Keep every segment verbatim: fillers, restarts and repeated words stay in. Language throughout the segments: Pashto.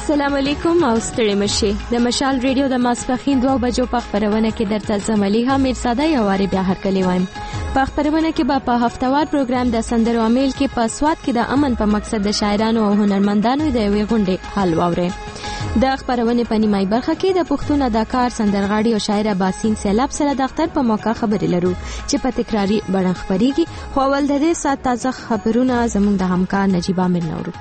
السلام علیکم او ستړي مشه د مشال ریډیو د ماسپخین دوه بجو په خبرونه کې درته زملیها میرزاده یواري بیا هرکلی وایم. په خبرونه کې به په هفتوار پروګرام د سندرو امیل کې په سواد کې د امن په مقصد د شاعرانو او هنرمندانو د یوې غونډې حل واوري. د خبرونه په نیمای برخه کې د پښتون اداکار سندرغاړي او شاعر باسین سیلاب سره د اختر په موقع خبرې لرو چې په تکراری بڼه خبريږي. خو ول د دې سات تازه خبرونه زموږ د همکار نجیب عامر نورو.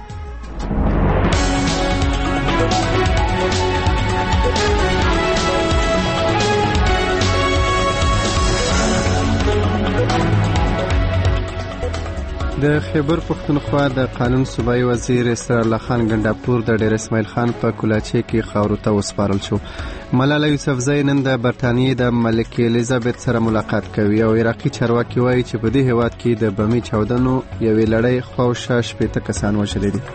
د خیبر پښتونخوا د قانون صوبایي وزیر اسرار الله خان ګنداپور د ډیر اسماعیل خان په کولاچې کې خاورو ته وسپارل شو. ملاله یوسفزۍ نن د برتانیې د ملکې الیزابت سره ملاقات کوي او عراقي چارواکي وایي چې په دې هیواد کې د بمي چاودنو یوې لړۍ خواوشا شپېته کسان وژلي دي.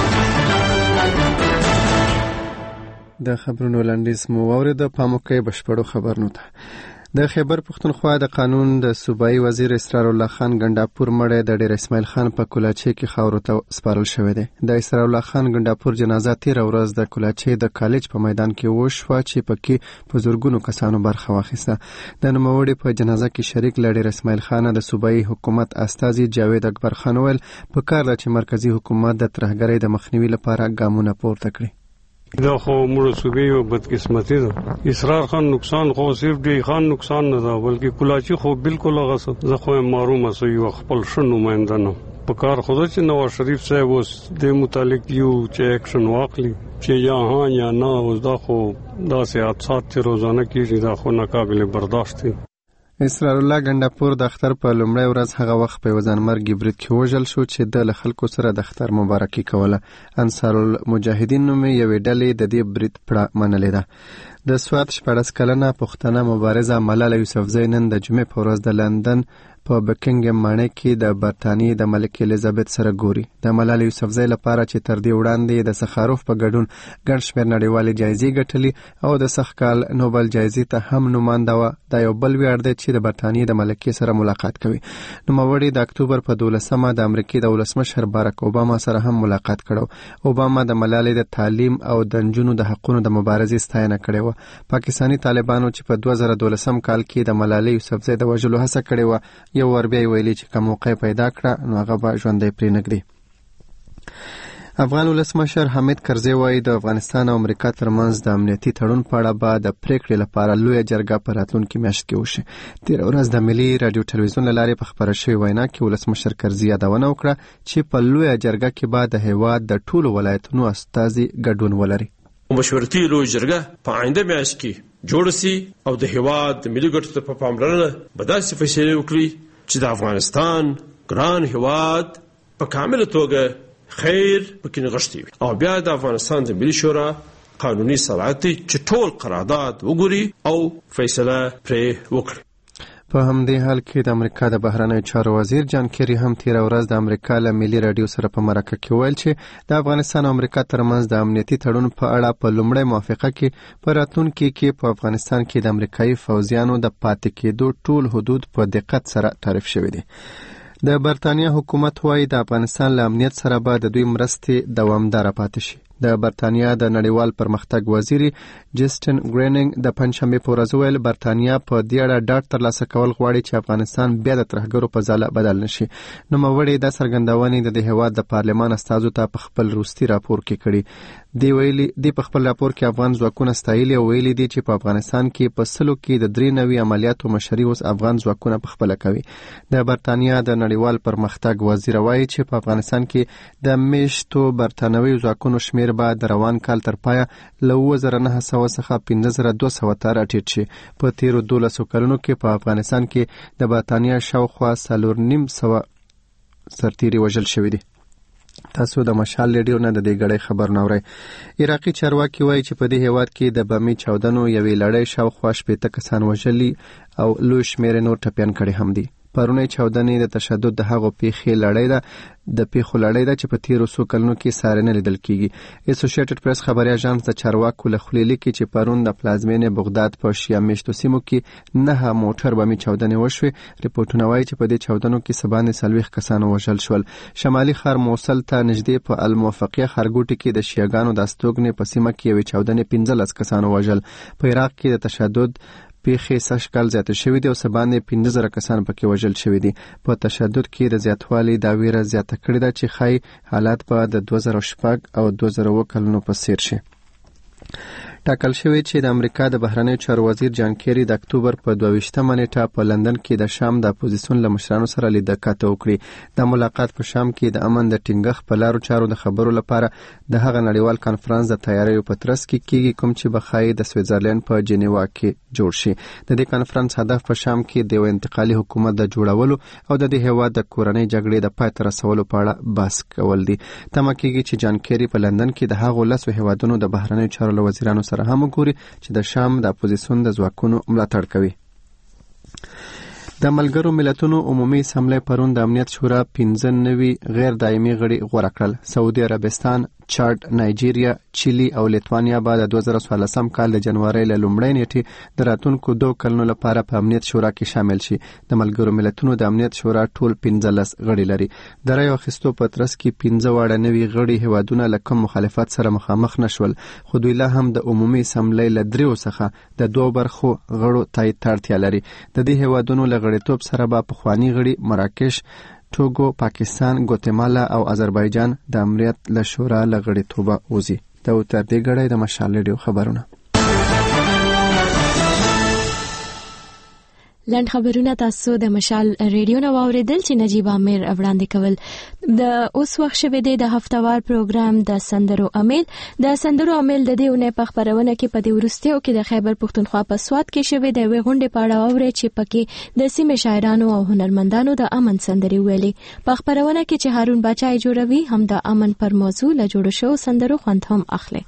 د خبرونو لنډیز مو واورېده، پام وکړئ بشپړو خبرونو ته. د خیبر پښتونخوا د قانون د صوبایي وزیر اسرار الله خان ګنداپور مړی د ډیر اسماعیل خان په کولاچې کې خاورو ته سپارل شوی دی. د اسرار الله خان ګنداپور جنازه تیره ورځ د کولاچې د کالج په میدان کې وشوه چې پکې په زرګونو کسانو برخه واخیسته. د نوموړي په جنازه کې شریک ل ډیر اسماعیل خان د صوبایي حکومت استازي جاوید اکبر خان ویل په کار ده چې مرکزی حکومت د ترهګرۍ د مخنیوي لپاره ګامونه پورته کړي. دا خو مړه صوبې او بدقسمتي ده. اسرار خان نقصان خو صرف دی خان نقصان نه ده، بلکې کولاچی خو بالکل هغه څه زه خو معلومه سو یو خپل شنو نماینده نه په کار خو چې نواز شریف صاحب اوس د متعلق یو چې اکشن واخلي چې یا ها یا نه، اوس دا خو دا سیاست چې روزانه کیږي دا خو ناقابل برداشت دی. اسرار الله ګنداپور د اختر په لومړۍ ورځ هغه وخت په یو ځانمرګي برید کې وژل شو چې د له خلکو سره د اختر مبارکي کوله. انصار المجاهدین نومې یوې ډلې د دې برید پړه منلې ده. د سوات شپاړس کلنه پښتنه مبارزه ملاله یوسفزۍ نن د جمعې په ورځ د لندن په بکینګم ماڼۍ کې د برتانیې د ملکې الیزابت سره ګوري. د ملاله یوسفزۍ لپاره چې تر دې وړاندې د سخاروف په ګډون ګڼ شمېر نړیوالې جایزې ګټلې او د سخت کال نوبل جایزې ته هم نومانده وه. دا یو بل ویاړ دی چې د برتانیې د ملکې سره ملاقات کوي. نوموړي د اکتوبر په دولسمه د امریکې د ولسمشر باراک اوباما سره هم ملاقات کړو. اوباما د ملالې د تعلیم او د نجونو د حقونو د مبارزې ستاینه کړې وه. پاکستاني طالبانو چې په دوه زره دولسم کال کې د ملالې یوسفزۍ د وژلو هڅه کړې وه، یو ور بیا ویلي چې کوم موقع پیدا کړه نو هغه به ژوندی پرې نږدي. افغان ولسمشر حامد کرزي وایي د افغانستان او امریکا ترمنځ د امنیتي تړون په اړه به د پریکړې لپاره لویه جرګه په راتلونکي میاشت کې وشي. تېره ورځ د ملي راډیو ټلویزیون له لارې په خپره شوې وینا کې ولسمشر کرزي یادونه وکړه چې په لویه جرګه کې به د هیواد د ټولو ولایتونو استازي ګډون ولري. مشورتي لویه جرګه په آینده میاشت کې جوړ سي او د هیواد د ملي ګټو په پاملرنه به داسې فیصلې وکړي چې د افغانستان ګران هیواد په کامله توګه خیر پکې نغښتی وي او بیا د افغانستان د ملي شورا قانوني صلاحیت چې ټول قرارداد وګوري او فیصله پرې وکړي. په همدې حال کې د امریکا د بهرنیو چارو وزیر جان کیری هم تیره ورځ د امریکا له ملي راډیو سره په مرکه کې ویل چې د افغانستان او امریکا ترمنځ د امنیتي تړون په اړه په لومړۍ موافقه کې په راتلونکي کې په افغانستان کې د امریکایي فوجیانو د پاتې کېدو ټول حدود په دقت سره تعریف شوي دي. د برتانیا حکومت وایي د افغانستان له امنیت سره به د دوی مرستې دوامداره پاتې شي. د برتانیا د نړیوال پرمختګ وزیر جسټن ګریننګ د پنځشنبې په ورځ ویل برتانیا په دې اړه ډاډ ترلاسه کول غواړي چې افغانستان بیا د ترهګرو په ځاله بدل نشي. نوموړي دا څرګندونې د دې هیواد د پارلمان استازو ته په خپل وروستي راپور کې کړي. دی ویلي دی په خپل راپور کې افغان ځواکونه ستایلي او ویلي دي چې په افغانستان کې په سلو کې د درې نوي عملیاتو مشري اوس افغان ځواکونه په خپل کوي. د برتانیا د نړیوال پرمختګ وزیر وایي چې په افغانستان کې د میشتو برتانوي ځواکونو شمیر بعد د روان کال تر پایه له اووه زره نهه سوه څخه پنځه زره دوه سوه ته راټیټ شي. په تیرو دولسو کلونو کې په افغانستان کې د برتانیا شاوخوا څلور نیم سوه سرتیري وژل شوي دي. تاسو د مشال ریډیو نه د دې غړې خبر نورئ. عراقي چارواکي وایي چې په دې هیواد کې د بمي چاودنو یوې لړۍ شاوخوا شپېته کسان وژلي او لوی شمېر نور ټپیان کړي هم دي. پرونی چاودنې د تشدد د هغو پیښې لړۍ ده د پیښو لړۍ ده چې په تیرو څو کلونو کې سارنه لیدل کیږي. ایسوسییټډ پریس خبري اژانس د چارواکو له خولې لیکي چې پرون د پلازمینې بغداد په شیا میشتو سیمو کې نه موټر بمي چاودنې وشوې. ریپورتونه وایي چې په دې چاودنو کې سبانه سلويخ کسان وژل شول. شمالي ښار موصل ته نږدې په الموفقیه ښارګوټي کې د شیعاګانو د استوګنې په سیمه کې یوې چاودنې پنځلس کسان وژل. په عراق کې د تشدد پیښې سږ کال زیاته شوې دي او سبانه پنځه زره کسان پکې وژل شوي دي. په تشدد کې د زیاتوالي دا ویره زیاته کړې ده چې خای حالات به د دوه زره شپږ او دوه زره اووه کلونو په څیر شي. ټاکل شوی چې د امریکا د بهرنیو چارو وزیر جان کیری د اکتوبر په دوه ویشتمه نیټه په لندن کې د شام د اپوزیسیون له مشرانو سره لیدکاته وکړي. د ملاقات په شام کې د امن د ټینګښت په لارو چارو د خبرو لپاره د هغه نړیوال کانفرنس د تیاریو په ترڅ کې کیږي کوم چې بخای د سویټزرلند په جنیوا کې جوړ شي. د دې کانفرنس هدف په شام کې د انتقالي حکومت د جوړولو او د دې هیواد د کورنۍ جګړې د پای ته رسولو په اړه بحث کول دي. تمه کیږي چې جان کیری په لندن کې د هغو لسو هیوادونو د بهرنیو چارو وزیرانو سره هم وګوري چې د شام د اپوزیسیون د ځواکونو ملاتړ کوي. د ملګرو ملتونو عمومي اسمبلی پرون د امنیت شورا پنځه نوي غیر دایمي غړي غوړه کړل. سعودي عربستان، چاد، نایجیریا، چیلی او لیتوانیا به د دوه زره څوارلسم کال د جنوري له لومړۍ نیټې د راتلونکو دوه کلونو لپاره په امنیت شورا کې شامل شي. د ملګرو ملتونو د امنیت شورا ټول پنځلس غړي لري. د رایو اخیستو په ترڅ کې پنځه واړه نوي غړي هیوادونه له کوم مخالفت سره مخامخ نشول، خو دوی لا هم د عمومي اسمبلی له دریو څخه د دوه برخو غړو تایید ته اړتیا لري. د دې هیوادونو له غړیتوب سره به پخوانی غړي مراکش، توګو، پاکستان، ګواتیمالا او آذربایجان د امنیت له شورا له غړیتوبه وځي. دا تر دې غړي د مشال ریډیو خبرونه. لند خبرونه تاسو د مشال ریډیو نو اوریدل چې نجیب امیر وړاندې کول. د اوس وخت شوه د هفتوار پروګرام د سندرو امیل د سندرو امیل د دې ونه په خبرونه کې په دې ورستیو کې د خیبر پښتونخوا په سواد کې شوه د وی غونډې په اړه اوري چې پکې د سیمه شاعرانو او هنرمندانو د امن سندري ویلي. په خبرونه کې چې هارون بچای جوړوي هم د امن پر موضوع له جوړ شو سندرو خوند هم اخلي.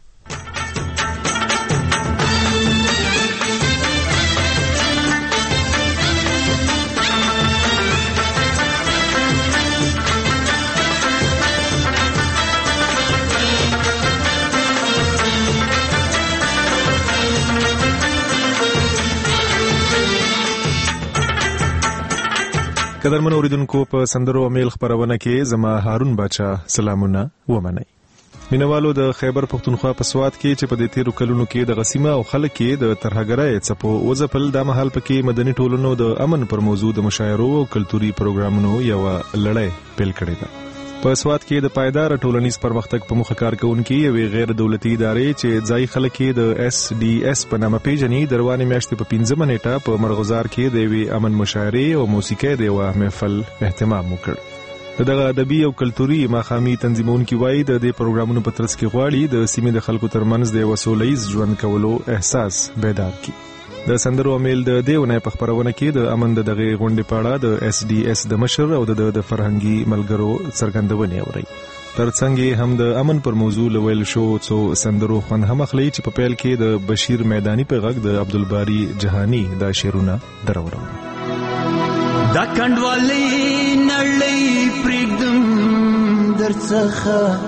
قدرمن اوریدونکو، په سندرو امیل خبرونه کې زما هارون بچا سلامونه ومنئ. مینوالو د خیبر پښتونخوا په سواد کې چې په دې تیرو کلونو کې د غسیمه او خلک کې د ترهګرۍ څپو وځپل د مهال پکې مدني ټولنو د امن پر موضوع د مشاعرو او کلتوري پروګرامونو یو لړۍ پیل کړې ده. په سواد کې د پایدار ټولنیز پرمختګ په مخه کار کوونکې یوې غیر دولتي ادارې چې ځای خلک د اس ډي اس په نامه پیژني د روانې میاشتې په پنځمه نیټه په مرغزار کې د یوې امن مشاعرې او موسیقۍ د یوه محفل اهتمام وکړ. دغه ادبي او کلتوري ماښامي تنظیمونکي وایي د دې پروګرامونو په ترڅ کې غواړي د سیمې د خلکو ترمنځ د یوه سوله ییز ژوند کولو احساس بیدار کړي. د سندرو امیل د دې ونې په خبرونه کې د امن د دغه غونډې په اړه د اس ډي اس د مشر او د د فرهنګي ملګرو څرګندونې اوري. ترڅنګ هم د امن پر موضوع لویل شو څو سندرو خوند هم اخلي چې په پیل کې د بشیر میدانی په غږ د عبدالباری جهانی دا شعرونه درورم. دا کندوالي نړۍ پرېږدم درڅخه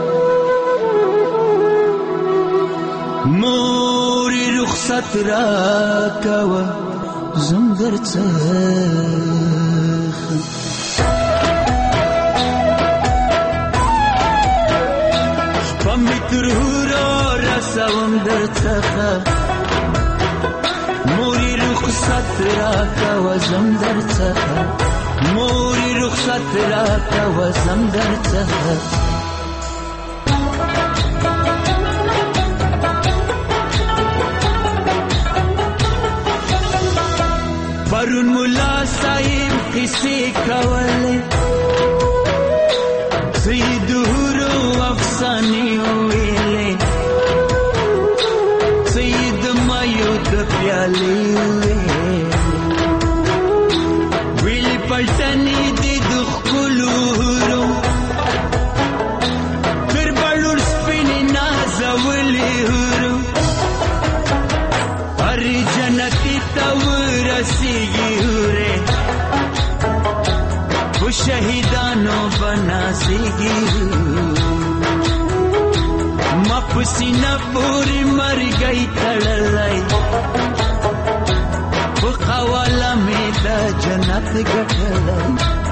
موري رخصت را کوه زم درڅخه شپه مې تر هورو رسوم درڅخه موري رخصت را کوه زم درڅخه موري رخصت را کوه زم درڅخه پرون مولا صاحب کیسې کولې سید هورو افسانې ویلې سید مایو د پیالې ویلې پلټنې دې د ښکلو هورو تر بلور سپینې نازولې هورو هر جنتي ته ورسیږي هورې پوری مرګی تړلای په قواله مې د جنت ګټلای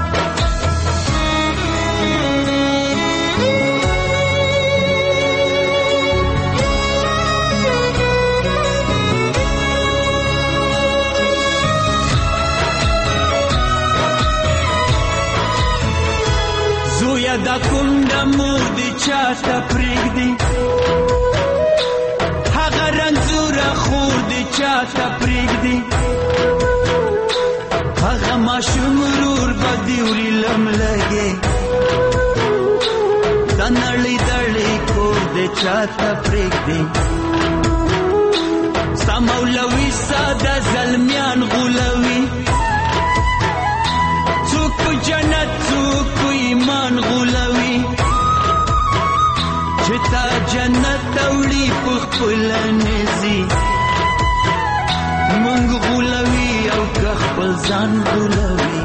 زویا دا کونډه مور دې چاته پرېږدي هغه رنځوره خور دې چاته پرېږدي هغه ماشوم ورور به دې وړي لملګې دا نړۍ دړې کور دې چاته پرېږدي ستا مولوي ساده زلمیان غولوي څوک په جنت څوک په ایمان غولوي چې تا جنت وړي په خپله نځي مونږ غولوي او که خپل ځان غولوي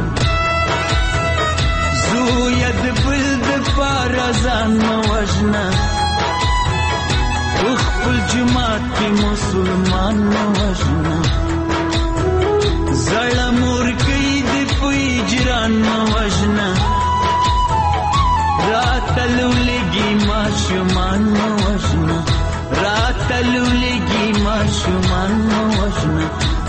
زویه د بل دپاره ځان مه وژنه په خپل جومات کې مسلمان مه وژنه زړه مورکۍ دې په اجران مه وژنه راته لولګي ماشومان مه وژنه راته لولګي ماشومان مه وژنه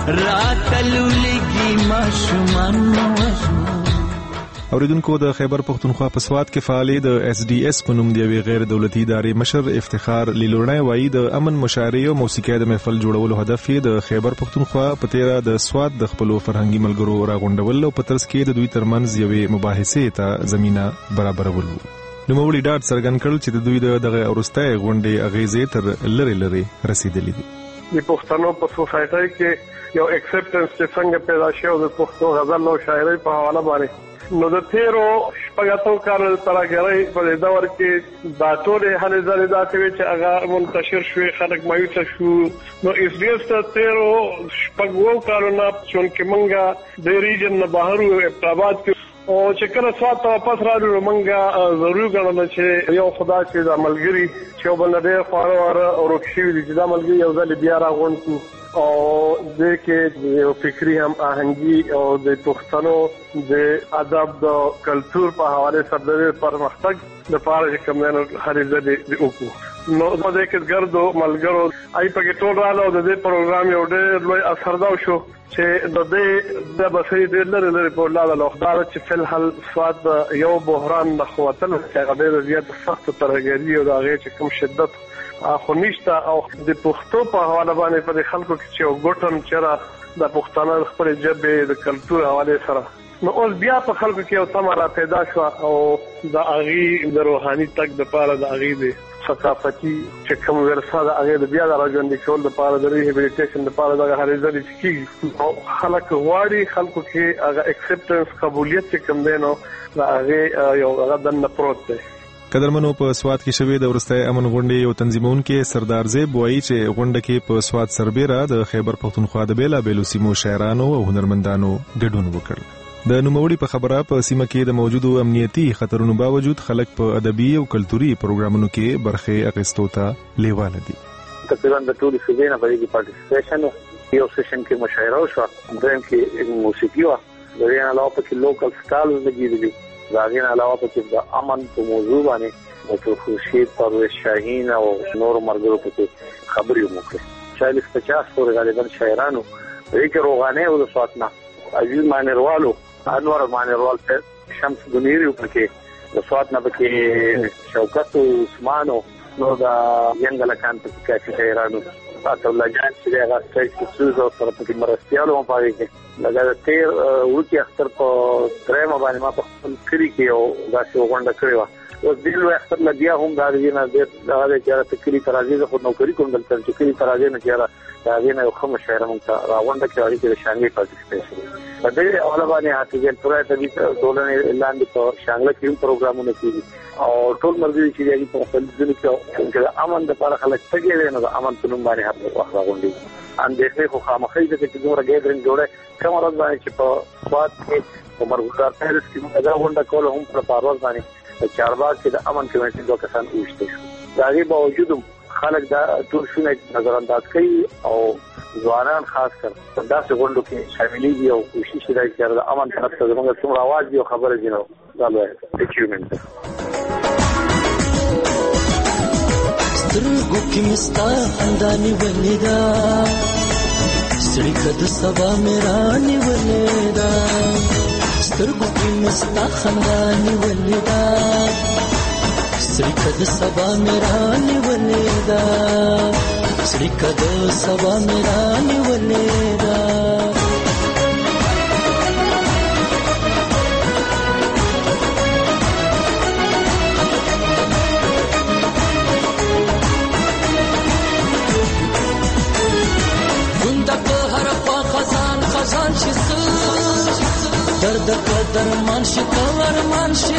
راته لولګي ماشومان مه وژنه. اوریدونکو د خیبر پختونخوا په سوات کې فعال د اس ډي اس په نوم د یوې غیر دولتي ادارې مشر افتخار لیلوړی وایي د امن مشاعرې او موسیقۍ د محفل جوړولو هدف یې د خیبر پختونخوا په تیره د سوات د خپلو فرهنګي ملګرو راغونډول او په ترڅ کې د دوی ترمنځ یوې مباحثې ته زمینه برابرول وو. نوموړي ډاډ څرګند کړ چې د دوی دغه وروستۍ غونډې اغیزې تر لرې لرې رسیدلې دي. د پښتنو په سوسایټي کې یو اکسپټنس چې څنګه پیدا شو د پښتو غزل او شاعرۍ په حواله باندې نو د تیرو شپږاتو کالو ترګرۍ په دور کې دا ټولې هلې ځلې داسې وې چې هغه منتشر شوې خلک مایوسه شو نو اس ډي اس ته تیرو شپږو کالو نه چونکې مونږه د ریجن نه بهر وو ابتاباد کې او چې کله سوات ته واپس راغلو مونږه ضروري ګڼله چې یو خدا چې د ملګري چې یو بل نه ډېر خواره واره ورک شوي دي چې دا ملګري یو ځل بیا راغونډ کړو او دې کې یو فکري هم آهنګي او د پښتنو د ادب د کلچر په حواله سره د پرمختګ لپاره چې کوم نه هرې ځلې وکړو نو دا د کې ګردو ملګرو آی په کې ټول رااله د دې پروګرام یو ډېر لوی اثرداو شو چې د دې د بصری د لری لری په لاله لوخدار چې فل حل سواد یو بحران نخوتل چې هغه ډېر زیات سخت ترګری او د هغه چې کوم شدت خو نشته او د پښتو په حواله باندې په خلکو کې چې وګټم چې د پښتانه خپل ژبې د کلچر حواله سره نو اوس بیا په خلکو کې یو تمره پیدا شو او د اغي د روحاني تک د پاره د اغي د ثقافتي چې کوم ورسره د اغي د بیا د راځوندې کول د پاره د ریهابیلیټیشن د پاره د هرې ځلې چې او خلک غواړي خلکو کې هغه اکسپټنس قبولیت چې کوم دی نو د اغي یو هغه د نپروت دی. قدرمنو په سوات کې شوې د ورستۍ امن غونډې یو تنظیمونکو سردار زیب وایي چې غونډه کې په سوات سربېره د خیبر پختونخوا د بیلابېلو سیمو شاعرانو او هنرمندانو ګډون وکړ. د نوموړي په خبره په سیمه کې د موجودو امنیتي خطرونو باوجود خلک په ادبي او کلتوري پروګرامونو کې برخه اخیستو ته لیواله دي. تقریبا د ټولو سیمو په دې پارټیسپیشن یو سیشن کې مشاعره وشو دریم کې موسیقي و د دې علاوه په لوکل سټایل لګیدلی دا غین علاوه په د امن په موضوع باندې د خورشید پرویز شاهین او نور مرګرو په خبرې وکړي. چالیس پچاس پورې غالبا شاعرانو ریکه روغانه او د سواتنا عزیز مانیروالو انور مانیروال شمس دنیری په کې د سواتنا په کې شوکت عثمانو نو دا ینګل کان په کې شاعرانو تاسو الله جان چې هغه سټیج کې څو سره په مرستيالو په پاره کې لږه تیر وکی اختر په درېمه باندې ما په خپل کلی کې او داسې وغونډه کړې و او د دې اختر لګیا هم دا دی نه د هغه چې تکلی ترازی خو نوکری کوم دلته چې کلی ترازی نه کیاره دا غینه یو خمه شاعر مونږ ته راغونډه کې اړیکې شامل پارټیسپیشن په دې اول باندې هاتګل پرای ته د ټولنې لاندې په شامل کیو پروګرامونه کیږي او ټول مرګي چې دی په خپل ځل کې چې امن د لپاره خلک تګي نه د امن په نوم باندې هڅه راغونډي ان دغه خو خامخې چې څنګه ګیدرینګ جوړه کوم راځي باندې چې په سواد کې عمرګار پیرس کې دا غونډه کول هم په پاروز باندې چارباغ کې د امن کمیټې دوه کسان وشته دا غي باوجود خلک دا ټول شنه نظر انداز کوي او ځوانان خاص کر په داسې غونډو کې شاملېږي او کوشش کوي چې د امن طرف ته زموږ څومره आवाज دی او خبره دي نو دا به اچیومنت سترګو کې مستا انداني ولیدا سړی کده سبا میرانی ولیدا سترګو کې مستا انداني ولیدا سړی کده سبا میرانی ولیدا سړی کده سبا میرانی ولیدا خزان شي درد قدر مان شي کور مان شي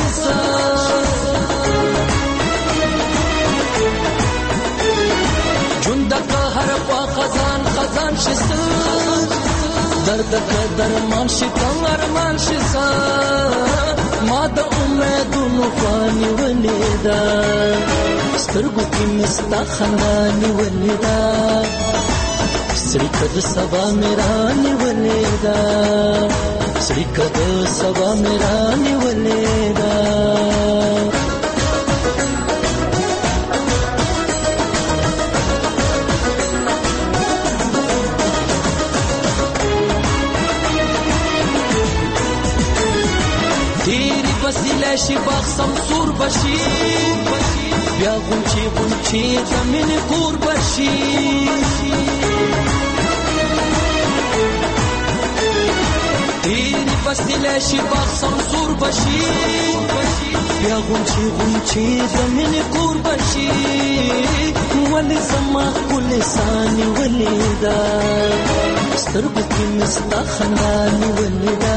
جون د هر په خزان خزان شي درد قدر مان شي کور مان شي ما د امیدونو فاني ولیدا سترګو کې مستا خنداني ولیدا سړی کده سبا میرانی ولیدا سړی کده سبا میرانی ولیدا تیری وسیله شي باغ سمسور بشي بیا غونچی غونچی زمین کور بشي تیری فصله شي باغ سمسور بشي بیا غونچی غونچی زمین کور بشي ولی زما کل سانی ولیدا سترګو کې مستا خنداني ولیدا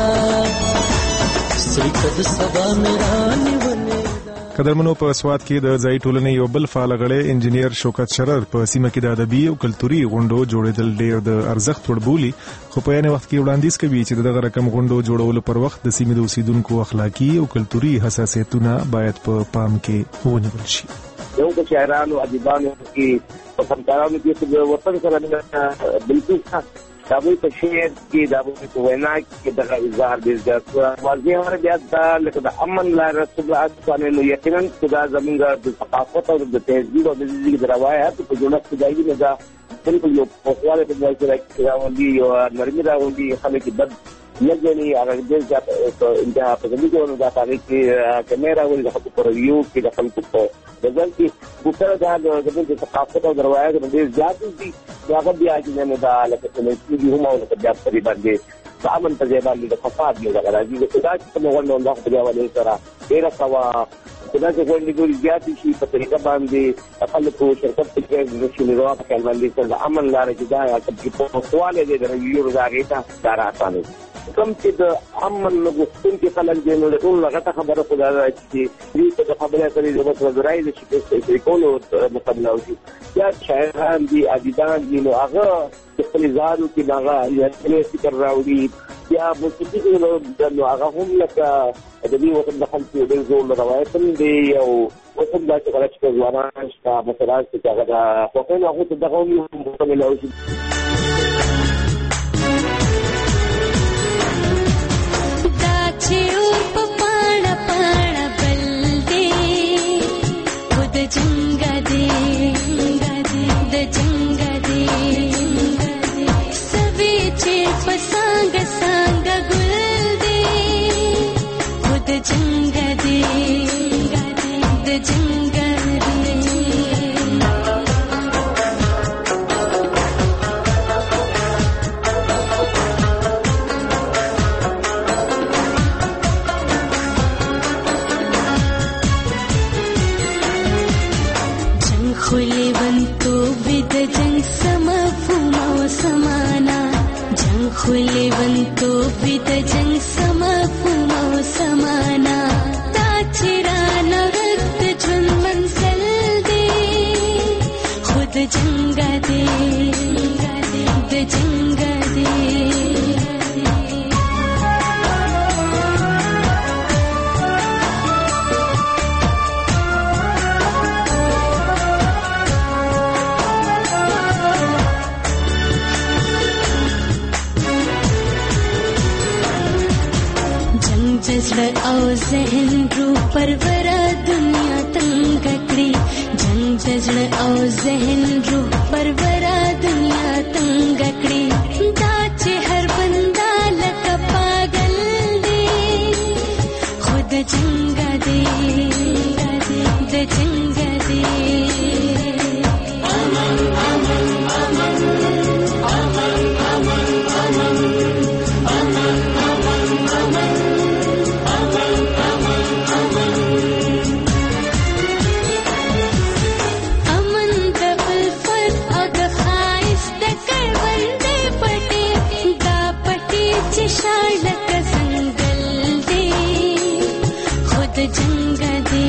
سړی کده سبا میرانی ولیدا. قدرمنو په سواد کې د ځای ټولنې یو بل فعال غړی انجینیر شوکت شرر په سیمه کې د ادبي او کلتوري غونډو جوړېدل ډېر د ارزښت وړ بولي خو په یانه وخت کې وړاندیز کوي چې دغه رقم غونډو جوړولو پر وخت د سیمې د اوسیدونکو اخلاقی او کلتوري حساسیتونه باید په پام کې ونیول شي. یو د شاعرانو ادیبانو کې په فنکارانو کې د وطن سره بالکل دابوی په شعر کې دابوی په وینا کې دغه اظهار دې ځات واضح اور بیا دا لکه د امن لار رسول الله صلی الله یقینا خدا زمونږ د ثقافت او د تهذیب او د دې روایت په جوړښت کې دی نه دا بالکل یو په خواله په ځای کې راوندي یو نرمي راوندي خلک بد لګني هغه دې ځات انتها په دې ډول دا پاره کې کیمرا ولې د خپل پرویو کې د خپل په ځکه چې ګوره دا د ثقافت او د روایت د دې ځات دي هغه بیا چې نه دا لکه څنګه چې هم او لکه بیا پرې باندې سامان ته باندې د فساد دی راځي دا چې په وړاندې الله په دیوالې سره ډیر سوا خدای څخه وړاندې ګوري زیات شي په طریقه باندې خپل کو شرکت کې د شنو راو په کلمه لیکل د عمل لارې چې دا چې په سواله دې د یو راغی ته دا راځي کوم چې د عمل لغوستون کې خلک دې نو ټول لغته خبره خدای راځي دې ته خبره کوي د مثلا درایي چې په کولو مقابله وشي یا شاعران دي ادیبان دي نو هغه خپل ځانو کې هغه یې فکر راوړي یا موسیقي نو هغه هم لکه د دې وخت د خلکو د زول روایت دی او وخت دا چې راځي چې ځوانان شته مثلا چې هغه د خپل هغه ته دغه هم مکمل وشي. زړه او ذهن روح پرورا دنیا تنگ کړي جنگ د زړه او ذهن روح پرورا دنیا تنگ کړي دا چې هر بندا لکه پاگل دی خود جنگ دی د جنگ دی امن امن امن امن امن امن امن امن امن امن امن امن امن د الفت او د خایس د کروندې پټي دا پټي چې شالک څنګه دی خود جنگ دی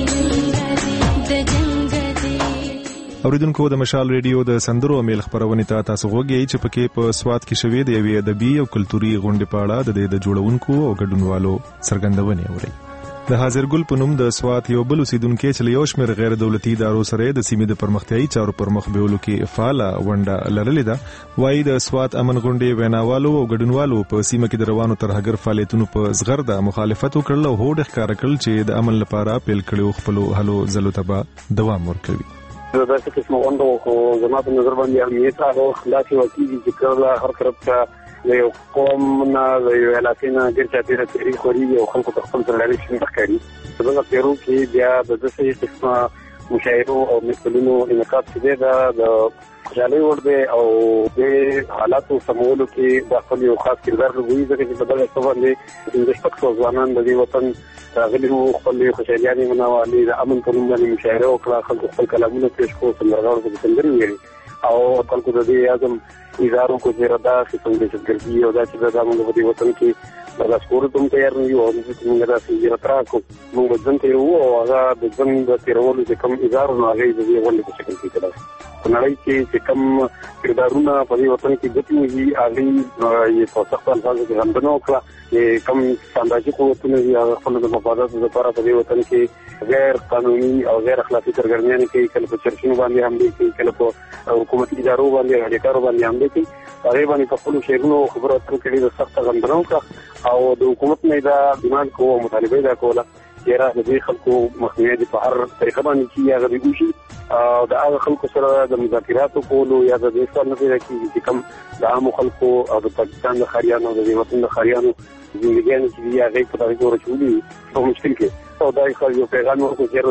د جنگ دی. اوریدونکو د مشال ریډیو د سندرو میل خبرونه ته تاسو غوږی چې پکې په سواد کې شوې د یوې ادبي او کلتوري غونډې په اړه د دې د جوړونکو او ګډونوالو څرګندونه اوري. د حاضر ګل په نوم د سواد یو بل اوسیدونکو چې یو شمېر غیر دولتي ادارو سره د سیمې د پرمختیايي چارو پر مخ بیولو کې فعاله ونډه لرلې ده. وایي د سواد امن غونډې ویناوالو او ګډونوالو په سیمه کې د روانو ترهګر فعالیتونو په زغرده مخالفت وکړل او هوډ ښکار کړل چې د امن لپاره پیل کړو خپل هلو زلو ته دوام ورکوي. دا څه قسم غونډه او زما په نظر باندې امنیت هغه خلاصي وکیږي چې کله هر طرف ته یو قوم نه یو علاقې نه ګرځي تیر تاریخ خوري او خلکو ته خپل لري چې مخکاري دغه پیرو کې بیا د څه قسمه مشاعرو او مثلونو انعقاد شوه دا د خلای ورده او د حالاتو سمولو کې داخلي او خاص کردار لري ځکه چې په دغه څه باندې د شپږ ځوانان د وطن راغلي وو خپل خوشاليانې منوالي د امن په نوم باندې مشاعره وکړه خلکو خپل کلامونه پیښ کړو څنګه په څنګه ویلي او خلکو د دې اعظم ادارو کو جردا چې څنګه چې ګرځي او دا چې د موږ په وطن کې د سکورو ته تیار نه یو او موږ دا چې جرترا کو موږ ځن ته یو او هغه د ځن د تیرولو چې کوم ادارو نه هغه د دې ولې په شکل کې کړه په نړۍ کې چې کوم کردارونه په وطن کې ګټي وي هغه یې په څه الفاظ کې غندنه وکړه چې کوم سماجی قوتونه یې هغه خپل د مفادات لپاره په وطن کې غیر قانوني او غیر اخلاقی سرګرمیانې کوي کله په چرچونو باندې هم دي کله په حکومتي ادارو باندې اړیکارو باندې هم دي هغه باندې په خپل شیرونو خبرو اترو کې د سخت غندنه وکړه او د حکومت نه دا ډیماند کوو مطالبه دا کوله چې راځي خلکو مخنیوي په هر طریقه باندې چې هغه دی وشي او د هغه خلکو سره د مذاکراتو کولو یا د دې څخه نه کېږي چې کوم د عام خلکو او د پاکستان د خاریانو د وطن د خاریانو ژوندګیان چې هغه په تاریخ ورچولي په مشکل کې او دا یو پیغام ورکړي چې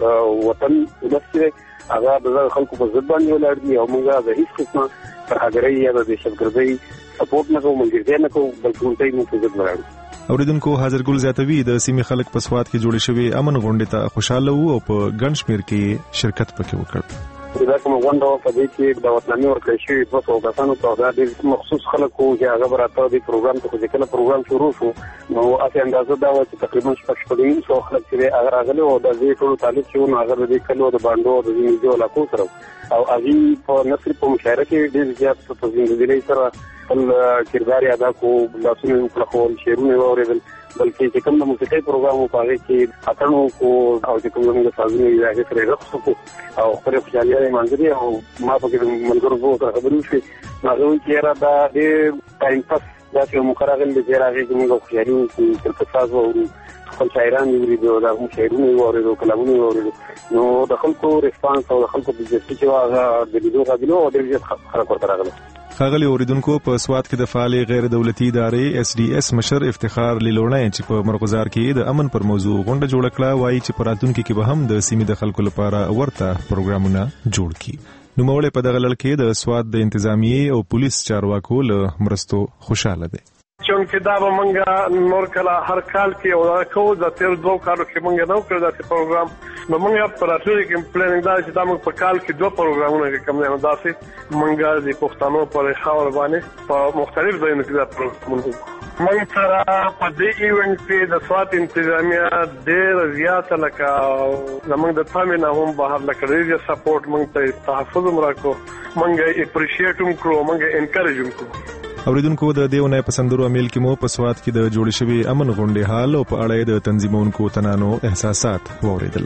وطن ولسته هغه د خلکو په ضد باندې ولر دي او موږ د هیڅ قسمه ترهګرۍ یا د دهشتګردۍ سپورټ نه کوو ملګرتیا نه کوو بلکې موږ په ضد ولاړو. اوریدونکو حاضر ګل زیاتوي د سیمې خلک په سواد کې جوړ شوی امن غونډې ته خوشاله وو او په ګڼ شمېر کې شرکت پکې وکړ. دا کوم غونډه په دې کې د وطني ورکړې شوی په څو کسانو ته دا د مخصوص خلکو چې هغه براته د پروګرام ته ځکه پروګرام شروع شو نو اته اندازه دا و چې تقریبا شپږ شپږ سو خلک چې هغه راغلي او د دې ټول تعلق شو نو هغه د کلو د باندې د دې علاقو سره او هغه په نصر په مشاعره کې ډېر زیات په ځینې سره خپل کردار ادا کو لاسونه په خپل شعرونه اوریدل بلکې چې کوم د موسیقي پروګرام په هغه کې اتنو کو او چې کوم د سازونو یې هغه سره رقص کو او خپل خوشالي منځري او ما په کې منګرو وو سره خبرو شي هغه چې را دا د ټایم پاس دا چې مقررغل د هغه چې موږ خوشالي په تاسو او خپل شاعران یې د هغه شعرونه اوریدل کلامونه اوریدل نو د خلکو ریسپانس او د خلکو د جستی چې هغه د لیدو غوډو او د دې خلک ورته راغله. خاغلی اوریدونکو په سواد کې د فعال غیر دولتي ادارې اس ډي اس مشر افتخار لیلوړی چې په مرغزار کې د امن پر موضوع غونډه جوړ کړه وایي چې پراتونکو کې به هم د سیمې د خلکو لپاره ورته پروګرامونه جوړ کړي. نو موږ په دغه لړ کې د سواد د انتظامیه او پولیس چارواکو له مرستو خوشاله دي. چونکه دا به منګه نور کله هر کال کې او کو د تیر دوه کالو کې منګه نو کړی دا پروګرام نو منګه پر اصلي کې پلانینګ دا چې دا موږ په کال کې دوه پروګرامونه کوم نه داسې منګه د پښتنو پر خاور باندې په مختلف ځایونو کې دا پروګرامونه موږ سره په دې ایونت کې د سواد انتظامیه ډېر زیات لکه زموږ د تامین هم بهر لکه ډېر سپورټ موږ ته تحفظ مراکو موږ اپریشیټ هم کړو موږ انکریج هم کړو. اوریدونکو د دیونه پسندرو امیل کې مو په سواد کې د جوړ شوی امن غونډې حال او په اړه د تنظیمونکو تنانو احساسات واوریدل.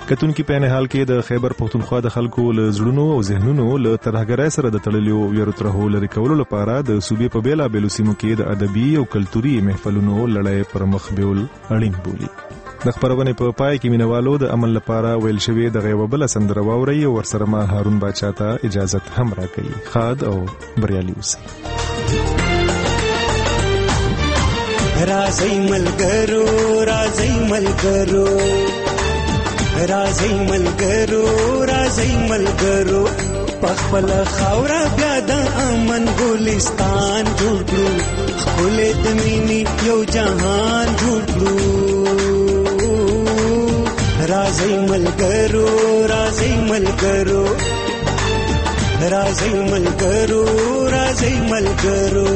کتونکو په نه حال کې د خیبر پختونخوا د خلکو له زړونو او ذهنونو له ترهګرۍ سره د تړلیو ویرو ترهو لري کولو لپاره د صوبې په بیلا بیلو سیمو کې د ادبي او کلتوري محفلونو لړۍ پر مخ بیول اړین بولي. د خبرونه په پای کې مینوالو د عمل لپاره ویل شوی د غیب بل سندره واوري او ورسره ما هارون باچا ته اجازه هم راکړي. خاد او بریالي اوسئ. رازی ملګرو رازی ملګرو رازی ملګرو رازی ملګرو پخپل خاورا بیا د امن ګلستان جوړ کړو خپل د مینې یو جهان جوړ کړو رازی ملګرو رازی ملګرو رازی ملګرو رازی ملګرو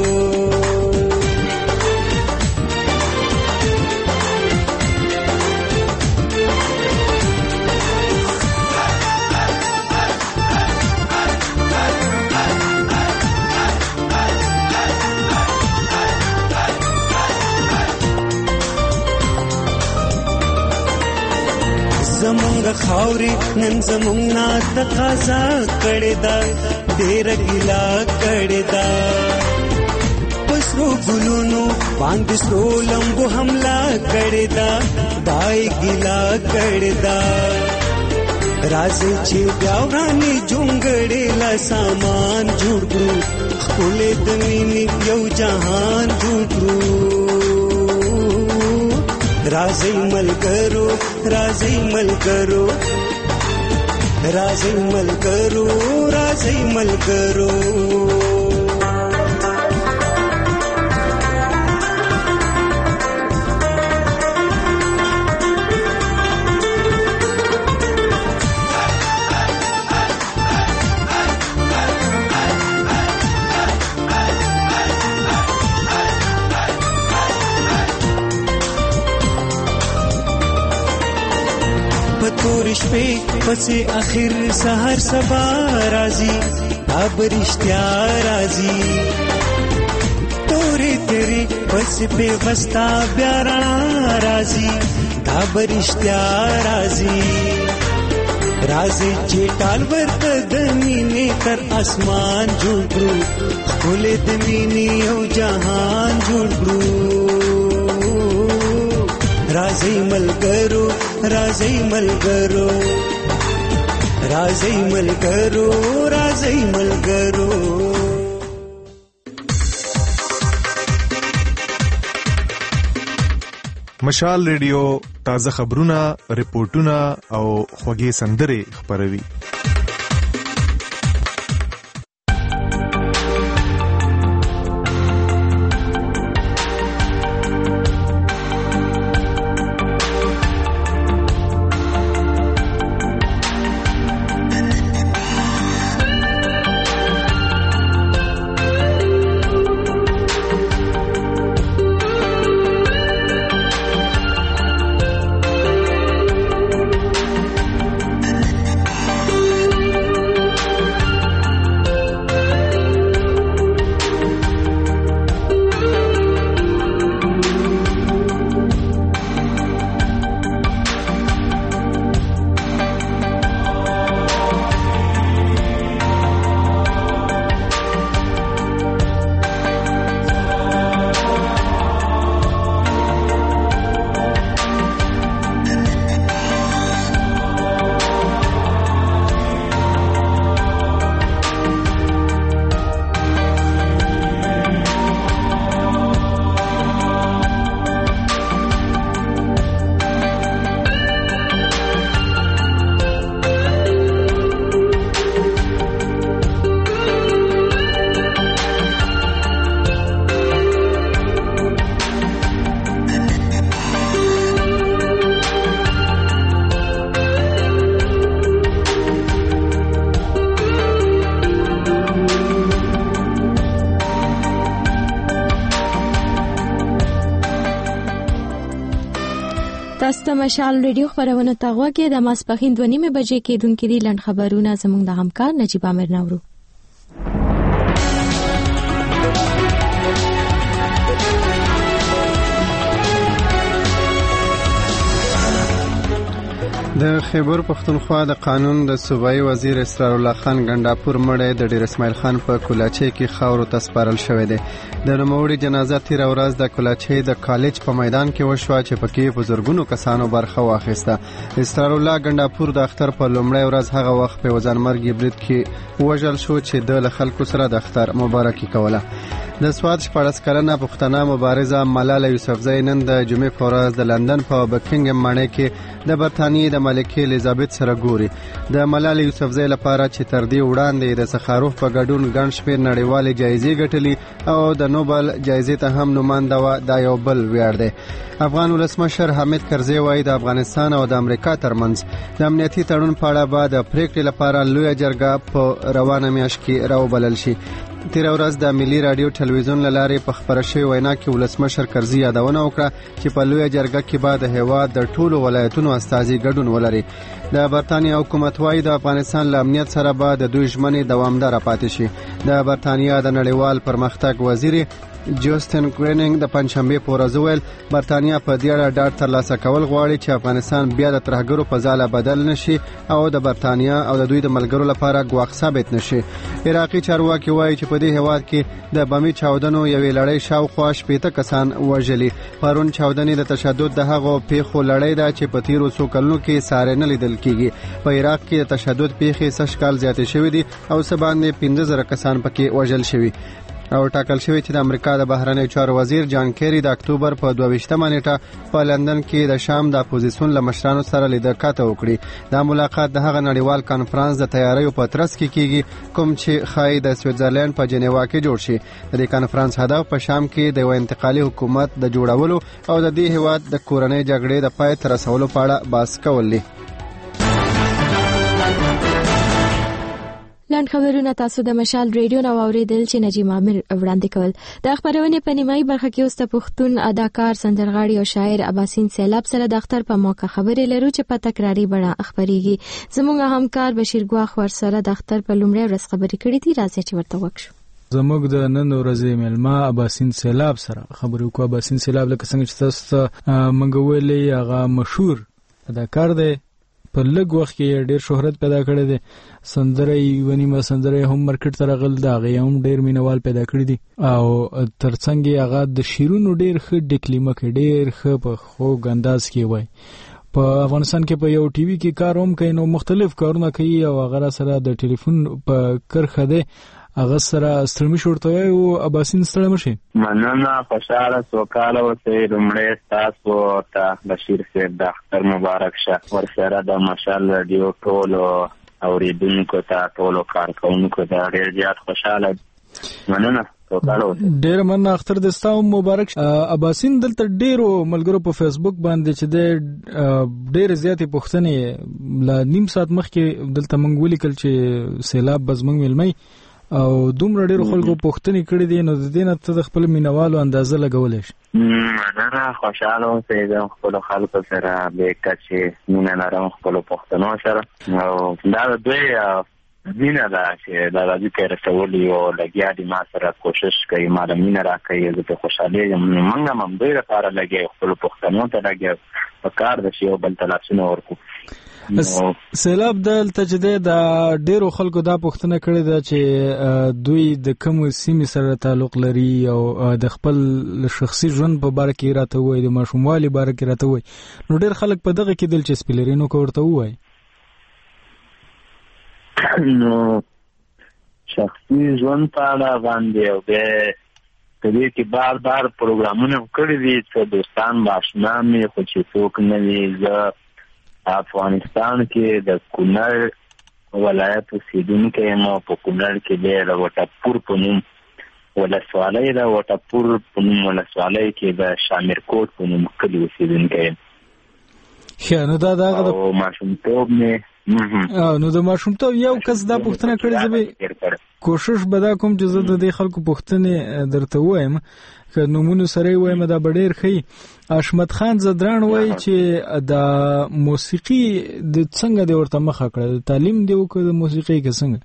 زمونږ خاورې نن زمونږ نه تقاضا کړې ده ډېر ګیلا کړې ده پسرو ګلونو باندې سرو لمبو حمله کړې ده دای ګیلا کړې ده راځي چې بیا ورانې جونګړې لا سامان جوړ کړو خپلې د مینې یو جهان جوړ کړو رازی ملګرو رازی ملګرو رازی ملګرو رازی ملګرو تورش په پسې اخر سحر سبا راځي اب رښتیا راځي تورې تیرې پسې په وستا بیا رڼا راځي اب رښتیا راځي راځي چې ټال ورته د مینې تر اسمان جوړ کړو خپل د مینې یو جهان جوړ کړو رازی ملګرو رازی ملګرو رازی ملګرو رازی ملګرو مشال ریډیو تازه خبرونه ریپورتونه او خوږې سندرې خبروي. تاسو ته مشال ریډیو خبرونه تاغوا کې د ماسپخین دوه نیمه بجې کې دونکو دي لند خبرونه زموږ د همکار نجیب امیر نورو. د خیبر پختونخوا د قانون د صوبایي وزیر اسرار الله خان ګنداپور مړی د ډیر اسماعیل خان په کولاچې کې خاورو ته سپارل شوی دی. د نوموړي جنازه تیر ورځ د کولاچې د کالج په میدان کې وشوه چې پکې په زرګونو کسانو برخه واخیسته. اسرار الله ګنداپور د اختر په لومړی ورځ هغه وخت په ځانمرګي برید کې وژل شو چې د خلکو سره د اختر مبارکي کوله. د سواد شپاړس کلنه پښتنه مبارزه ملاله یوسفزۍ نن د جمعې په ورځ د لندن په بکینګم ماڼۍ کې د برتانیې د ملکې الیزابت سره ګوري. د ملاله یوسفزۍ لپاره چې تر دې وړاندې د سخاروف په ګډون ګڼ شمېر نړیوالې جایزې ګټلې او د نوبل جایزې ته هم نومانده وه، دا یو بل ویاړ دی. افغان ولسمشر حامد کرزي وایي د افغانستان او د امریکا ترمنځ د امنیتي تړون په اړه به د پریکړې لپاره لویه جرګه په روانه میاشت کې راوبلل شي. تیر ورځ د ملي رادیو ټلویزیون لارې په خبره شوی وینا کې ولسمشر کرزي یادونه وکړه چې په لویه جرګه کې به د هیواد د ټولو ولایتونو استازي ګډون ولري. د برتانیا حکومت وايي د افغانستان له امنیت سره به د دوی ژمنې دوامداره پاتې شي. د برتانیا د نړیوال پرمختګ وزیر جوستن ګریننګ د پنځشنبه په ورځ ویل برتانیا په دې اړه ډاډ ترلاسه کول غواړي چې افغانستان بیا د ترهګرو په ځاله بدل نشي او د برتانیا او د دوی د ملګرو لپاره ګواښ ثابت نشي. عراقي چارواکي وایي چې په دې هیواد کې د بمي چاودنو یوې لړۍ شاوخوا شپېته کسان وژلي. پرون چاودنې د تشدد د هغو پیښو لړۍ ده چې په تیرو څو کلونو کې ساری نه لیدل کیږي. په عراق کې د تشدد پیښې سږ کال زیاتې شوې دي او څه باندې پنځه زره کسان پکې وژل شوي او ټاکل شوی چې د امریکا د بهرنیو چارو وزیر جان کیری د اکتوبر په دوه ویشتمه نیټه په لندن کې د شام د اپوزیسیون له مشرانو سره لیدکاته وکړي. دا ملاقات د هغه نړیوال کانفرنس د تیاریو په ترڅ کې کیږي کوم چې خای د سویټزرلند په جنیوا کې جوړ شي. د دې کانفرنس هدف په شام کې د یو انتقالي حکومت د جوړولو او د دې هیواد د کورنۍ جګړې د پای ته رسولو په اړه بحث کول دي. لاند خبرونه تاسو د مشال ریډیو نو اوریدل چې نجیب عامر وړاندې کول. د خبرونه په نیمایي برخه کې اوس ته پښتون اداکار سندرغاړي او شاعر عباسین سیلاب سره د اختر په موقع خبرې لرو چې په تکراری بڼه خبريږي. زموږ همکار بشیر ګواخ ور سره د اختر په لومړۍ ورځ خبرې کړې دي، راځي چې ورته وکړو. زموږ د نن ورځې ملما عباسین سیلاب سره خبرې وکړو. عباسین سیلاب لکه څنګه چې تاسو منګولې هغه مشهور اداکار دی، په لږ وخت کې ډیر شهرت پیدا کړی دی. سندره یې ونیمه سندره هم مارکیټ ته راغل دا هغه هم ډیر مینوال پیدا کړی دي او ترڅنګ یې هغه د شیرونو ډیر ښه ډکلیمه کې ډیر ښه په خوږ انداز کې وای. په افغانستان کې په یو ټي وي کې کار هم کوي، نو مختلف کارونه کوي او هغه سره د ټلیفون په کرخه دی هغه سره ستړي شورته او عباسین ستړي مشي. مننه، خوشاله سوکاله اوسئ. لومړی تاسو ته بشیر صاحب د اختر مبارک شه. ورسره د مشال رادیو ټولو اوریدونکو ته ټولو کارکونکو ته ډېر زیات خوشاله. مننه، سوکاله اوسئ. ډېر مننه، اختر د ستاسو مبارک. عباسین دلته ډېرو ملګرو په فیسبوک باندې چې د ډېر زیاتې پوښتنې لا نیم ساعت مخکې دلته موږ ولیکل چې سیلاب بز موږ ملمي او دومره ډیرو خلکو پوښتنې کړې دي، نو د دې نه ته د خپل مینوالو اندازه لګولی شي. مننه، خوشحاله اوسئ. زه خپلو خلکو سره بې کچې مینه لرم، خپلو پښتنو سره، او دا د دوی مینه ده چې دا راځي کې رسول یو لګیا دي ما سره کوشش کوي، ما له مینه راکوي، زه پرې خوشحالېږم. موږ هم همدوی لپاره لګیا خپلو پښتنو ته لګیا په کار ده چې یو بل ته لاسونه ورکړو. سیلاب دلته چې دی د ډیرو خلکو دا پوښتنه کړې ده چې دوی د کوم سیمې سره تعلق لري او د خپل شخصي ژوند په باره کې راته وایي، د ماشوموالي باره کې راته وایي. نو ډیر خلک په دغه کې دلچسپي لري، نو که ورته ووایي نو شخصي ژوند په اړه باندې او بیا په دې کې بار بار پروګرامونه کړي دي چې دوستان به اشنا مې خو چې څوک نه وي. زه افغانستان کې د کونړ ولایت اوسیدونکی یم او په کونړ کې دی د وټپور په نوم ولسوالۍ ده. وټپور په نوم ولسوالۍ کې د شامیرکوټ په نوم کلي اوسیدونکی یم. ښه، نو دا د هغه او ماشومتوب مې نو د ماشومتوب یو کس دا پوښتنه کړې، زه به کوشش به دا کوم چې زه د دې خلکو پوښتنې درته ووایم، که نومونو سره یې وایم دا به ډېر ښه. حشمت خان زدران وایي چې د موسیقي د څنګه دی ورته مخه کړه، د تعلیم دی وکړه د موسیقي که څنګه؟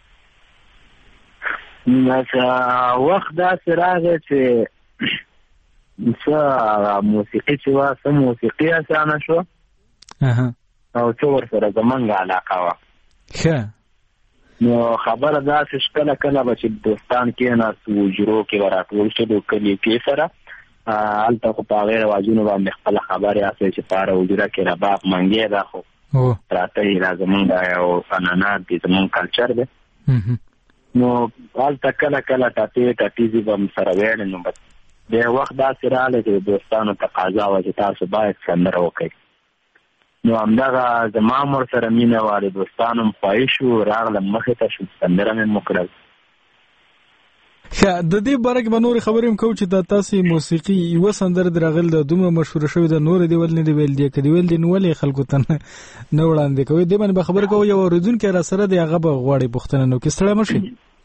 وخت داسې راغی چې څه موسیقي چې وه څه موسیقي اسانه شوه او څو ورسره زمونږ علاقه وه. ښه نو خبره داسې شکله کله به چې دوستان کېناست حجرو کې به راټول شو کلي کې سره هلته خو په هغې رواجونو باندې خپله خبرې هسې چې په هره حجره کې رباب منګی ده خو پراته یې دا زمونږ دا یو عنعنات دي زمونږ کلچر دی. نو هلته کله کله ټاټې ټاټیزې به م سره ویلې نو بس د وخت داسې راغلی چې د دوستانو تقاضا وه چې تاسو باید سندره وکړئ. نو همدغه زما هم ورسره مینه وه د دوستانو هم خوښ شو راغلم مخې ته شو سندره مې م وکړل. ښه د دې باره کې به نورې خبرې هم کوو چې دا تاسې موسیقي یوه سندره دې راغلې ده دومره مشهوره شوې ده نورې دې ولې نه دې ویل دي که دې ویل دي نو ولې خلکو ته نه وړاندې کوئ دې باندې به خبرې کوو. یو اورېدونکی را سره دی هغه به غواړي پوښتنه نو کې ستړی مه شئ.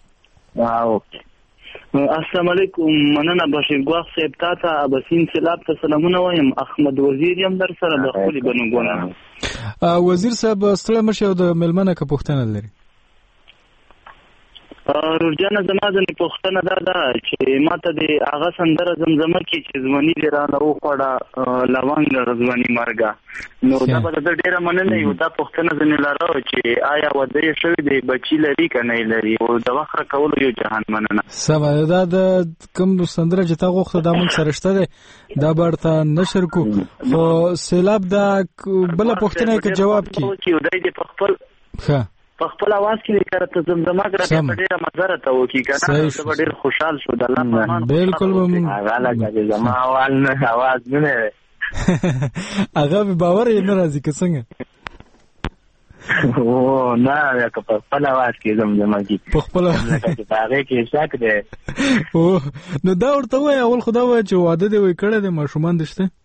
السلام علیکم. مننه بشیر ګواښ صاحب تا ته اباسین سیلاب ته سلامونه وایم. احمد وزیر یم در سره د خپلې بنګونه. وزیر صاحب ستړی مه شئ او د مېلمه نه که پوښتنه لري. روزانه زما د پوښتنه دا ده چې ما ته د هغه سندره زمزمه کې چې ځواني دې رانه وخوړه لونګ ځواني مرګه نو دا به د ډېره مننه یو دا پوښتنه ځینې لرو چې آیا واده یې شوی دی بچي لري که نه لري او د وخت راکولو یو جهان مننه. سمه دا د کوم سندره چې تا غوښته دا موږ سره شته دی دا به ورته نشر کړو خو سیلاب دا بله پوښتنه یې که جواب کړي دی دې په خپل ښه په خپل اواز کې کړه ته زمزمه کړه په ډېره مزه راته وکړي که نه زه به ډېر خوشحال شو د الله په امان. بلکل به هغه لکه زما اول نه اواز نه دی هغه مې باور یې نه راځي که څنګه او نه که په خپل اواز کې زمزمه کړي په خپل لکه چې په هغې کې شک دی. نو دا ورته وایي اول خو دا وایي چې واده دې وایي کړی دی ماشومان دې شته؟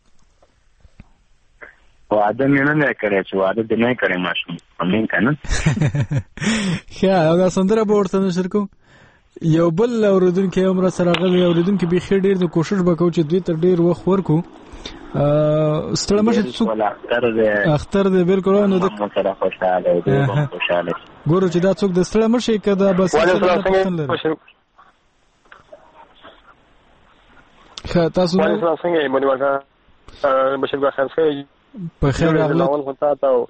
واده مې نه دی کړی چې واده دې نه کړی ماشوم امین که نه. ښه او دا سندره به ورته نشر کوو. یو بل اورېدونکی هم را سره راغلی اورېدونکي بیخي ډېر د کوشش به کوو چې دوی ته ډېر وخت ورکړو. ستړی مه شئ څوک اختر دی بلکل نو د ګورو چې دا څوک د ستړی مه شئ که د بس ښه تاسو بشیر ګواښ خیر په خیر راغله اول خو تا ته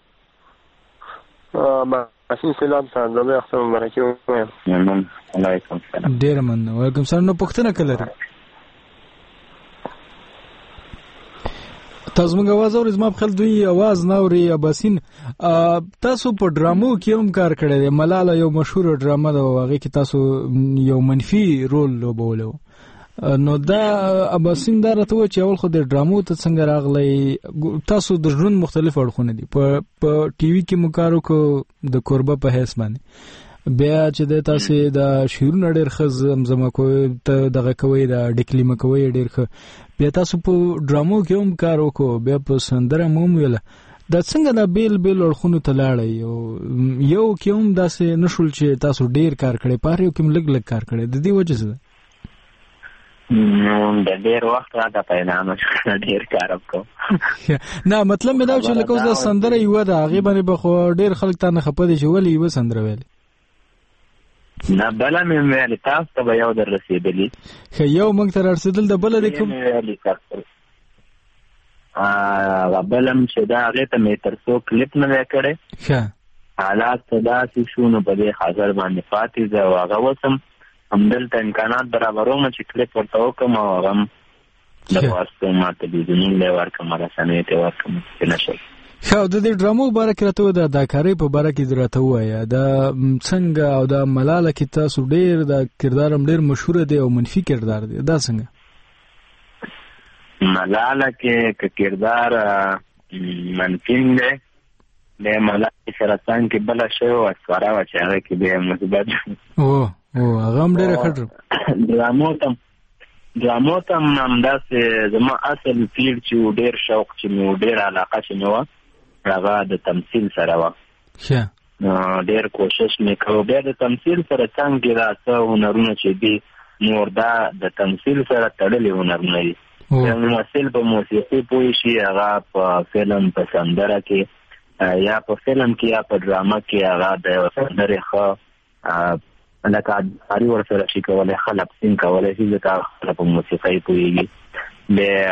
اباسین سیلاب ته لومړی اختر مبارکي ووایم. علیکم السلام. ډېره مننه. وعلیکم السلام. نو پوښتنه که لرئ تاسو زموږ اواز اورئ زما په خیال دوی اواز نه اوري. اباسین تاسو په ډرامو کې هم کار کړی دی. ملاله یو مشهوره ډرامه ده او هغې کې تاسو یو منفي رول لوبولی و نو دا اباسین دا راته وایي چې اول خو د ډرامو ته څنګه راغلی تاسو د ژوند مختلف اړخونه دي په ټي وي کې مو کار وکړو د کوربه په حیث باندې بیا چې د تاسې د شعرونه ډېر ښه زمزمه کوئ ته دغه کوئ د ډیکلیمه کوئ ډېر ښه بیا تاسو په ډرامو کې هم کار وکړو بیا په سندره مو هم ویله دا څنګه دا بیل بیل اړخونو ته لاړئ یو کې هم داسې نه شول چې تاسو ډېر کار کړی په هر یو کې هم لږ لږ کار کړی د دې وجه څه ده؟ د ډېر وخت راته پیدا نه شو ډېر کار وکړو. نه مطلب مې دا چې لکه اوس دا سندره یوه ده هغې باندې به خو ډېر خلک تا نه خفه دي چې ولې یوه سندره ویلې نه بله مې ویلې تاسو ته به یو در رسېدلي. ښه یو موږ ته را رسېدل د بله دی کوم هغه بل هم چې دا هغې ته مې تر څو کلیپ نه دی کړی ښه حالات ته داسې شو نو په دې خاطر باندې پاتې زه او هغه وسم همدلته امکانات برابروم چې کلیپ ورته وکړم او هغه هم د واسطو ما تلویزیوني لی ورکړم رسنیو ته ورکړم چې نه شي. ښه او د دې ډرامو په باره کې راته ووایه د اداکارۍ په باره کې راته ووایه دا څنګه او د ملاله کې تاسو ډېر د کردار هم ډېر مشهوره دی او منفي کردار دی دا څنګه؟ ملاله کې که کردار منفي دی د ملاله سره څنګ کې بله شوې وه سواره وه چې هغې کې بیا مثبت او او هغه هم ډېره ښه ډرامو ته ډرامو ته هم همداسې زما اصل فیلډ چې و ډېر شوق چې مې و ډېره علاقه چې مې وه هغه د تمثیل سره وه. ډېر کوشش مې کوو بیا د تمثیل سره څنګ کې دا څه هنرونه چې دي نور دا د تمثیل سره تړلي هنرونه دي. ممثل په موسیقي پوه شي هغه په فلم په سندره کې یا په فلم کې یا په ډرامه کې هغه د یو سندرې ښه لکه اداري ورسره شي کولی ښه لپسین کولی شي ځکه خپله په موسیقۍ پوهېږي. بیا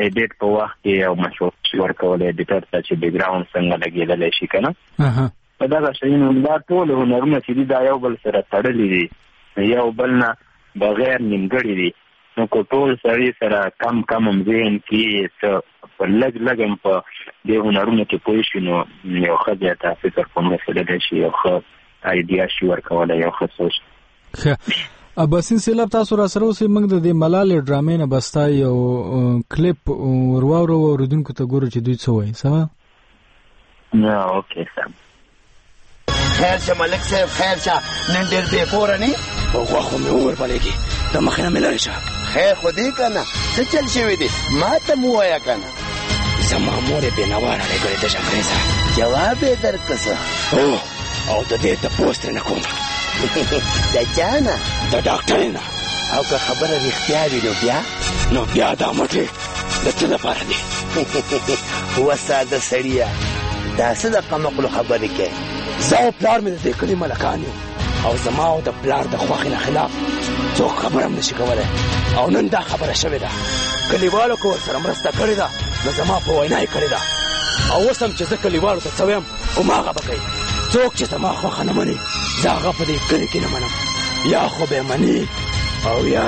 ایډیټ په وخت کې او مشورې ورکول ایډیټر ته چې بیک ګراوند څنګه لګېدلی شي که نه په دغه شیانو دا ټول هنرونه چې دي دا یو بل سره تړلي دي یو بل نه بغیر نیمګړي دي نو که ټول سړي سره کم کم هم ذهن کې څه په لږ لږ هم په دې هنرونو کې پوه شي نو یو ښه زیاته فکر کوم رسېدلی شي یو ښه آیډیا شي ورکولی یو ښه سوچ. اباسین سیلاب تاسو را سره اوسئ موږ د دې ملالې ډرامې نه بستا یو کلیپ ورواورو اورېدونکو ته ګورو چې دوی څه وایي سمه نه اوکې سم خیر شه ملک صاحب خیر شه نن ډېر بې پوره نه په غوښو مې ووربلېږي د مخې نه مې لرې شه خیر خو دې که نه څه چل شوي دي ما ته م ووایه که نه زما مور یې بېنوا راړېږلې ده انګرېزه جواب یې درکړه څه هو او د دې تپوس ترې نه کوم د چا نه د ډاکټرې نه او که خبره رښتیا وي نو بیا نو بیا دا مټې د څه لپاره دي هو ساده سړیه دا څه د قمقلو خبرې کوي زه او پلار مې د دې کلي ملکان یو او زما او د پلار د خوښې نه خلاف څوک خبره هم نشي کولی او نن دا خبره شوې ده کلیوالو که ورسره مرسته کړې ده نو زما په وینا یې کړې ده او اوس هم چې زه کلیوالو ته څه ویم هماغه به کوي څوک چې زما خوښه نه مني زه هغه په دې کلي کې نه منم یا خو به یې مني او یا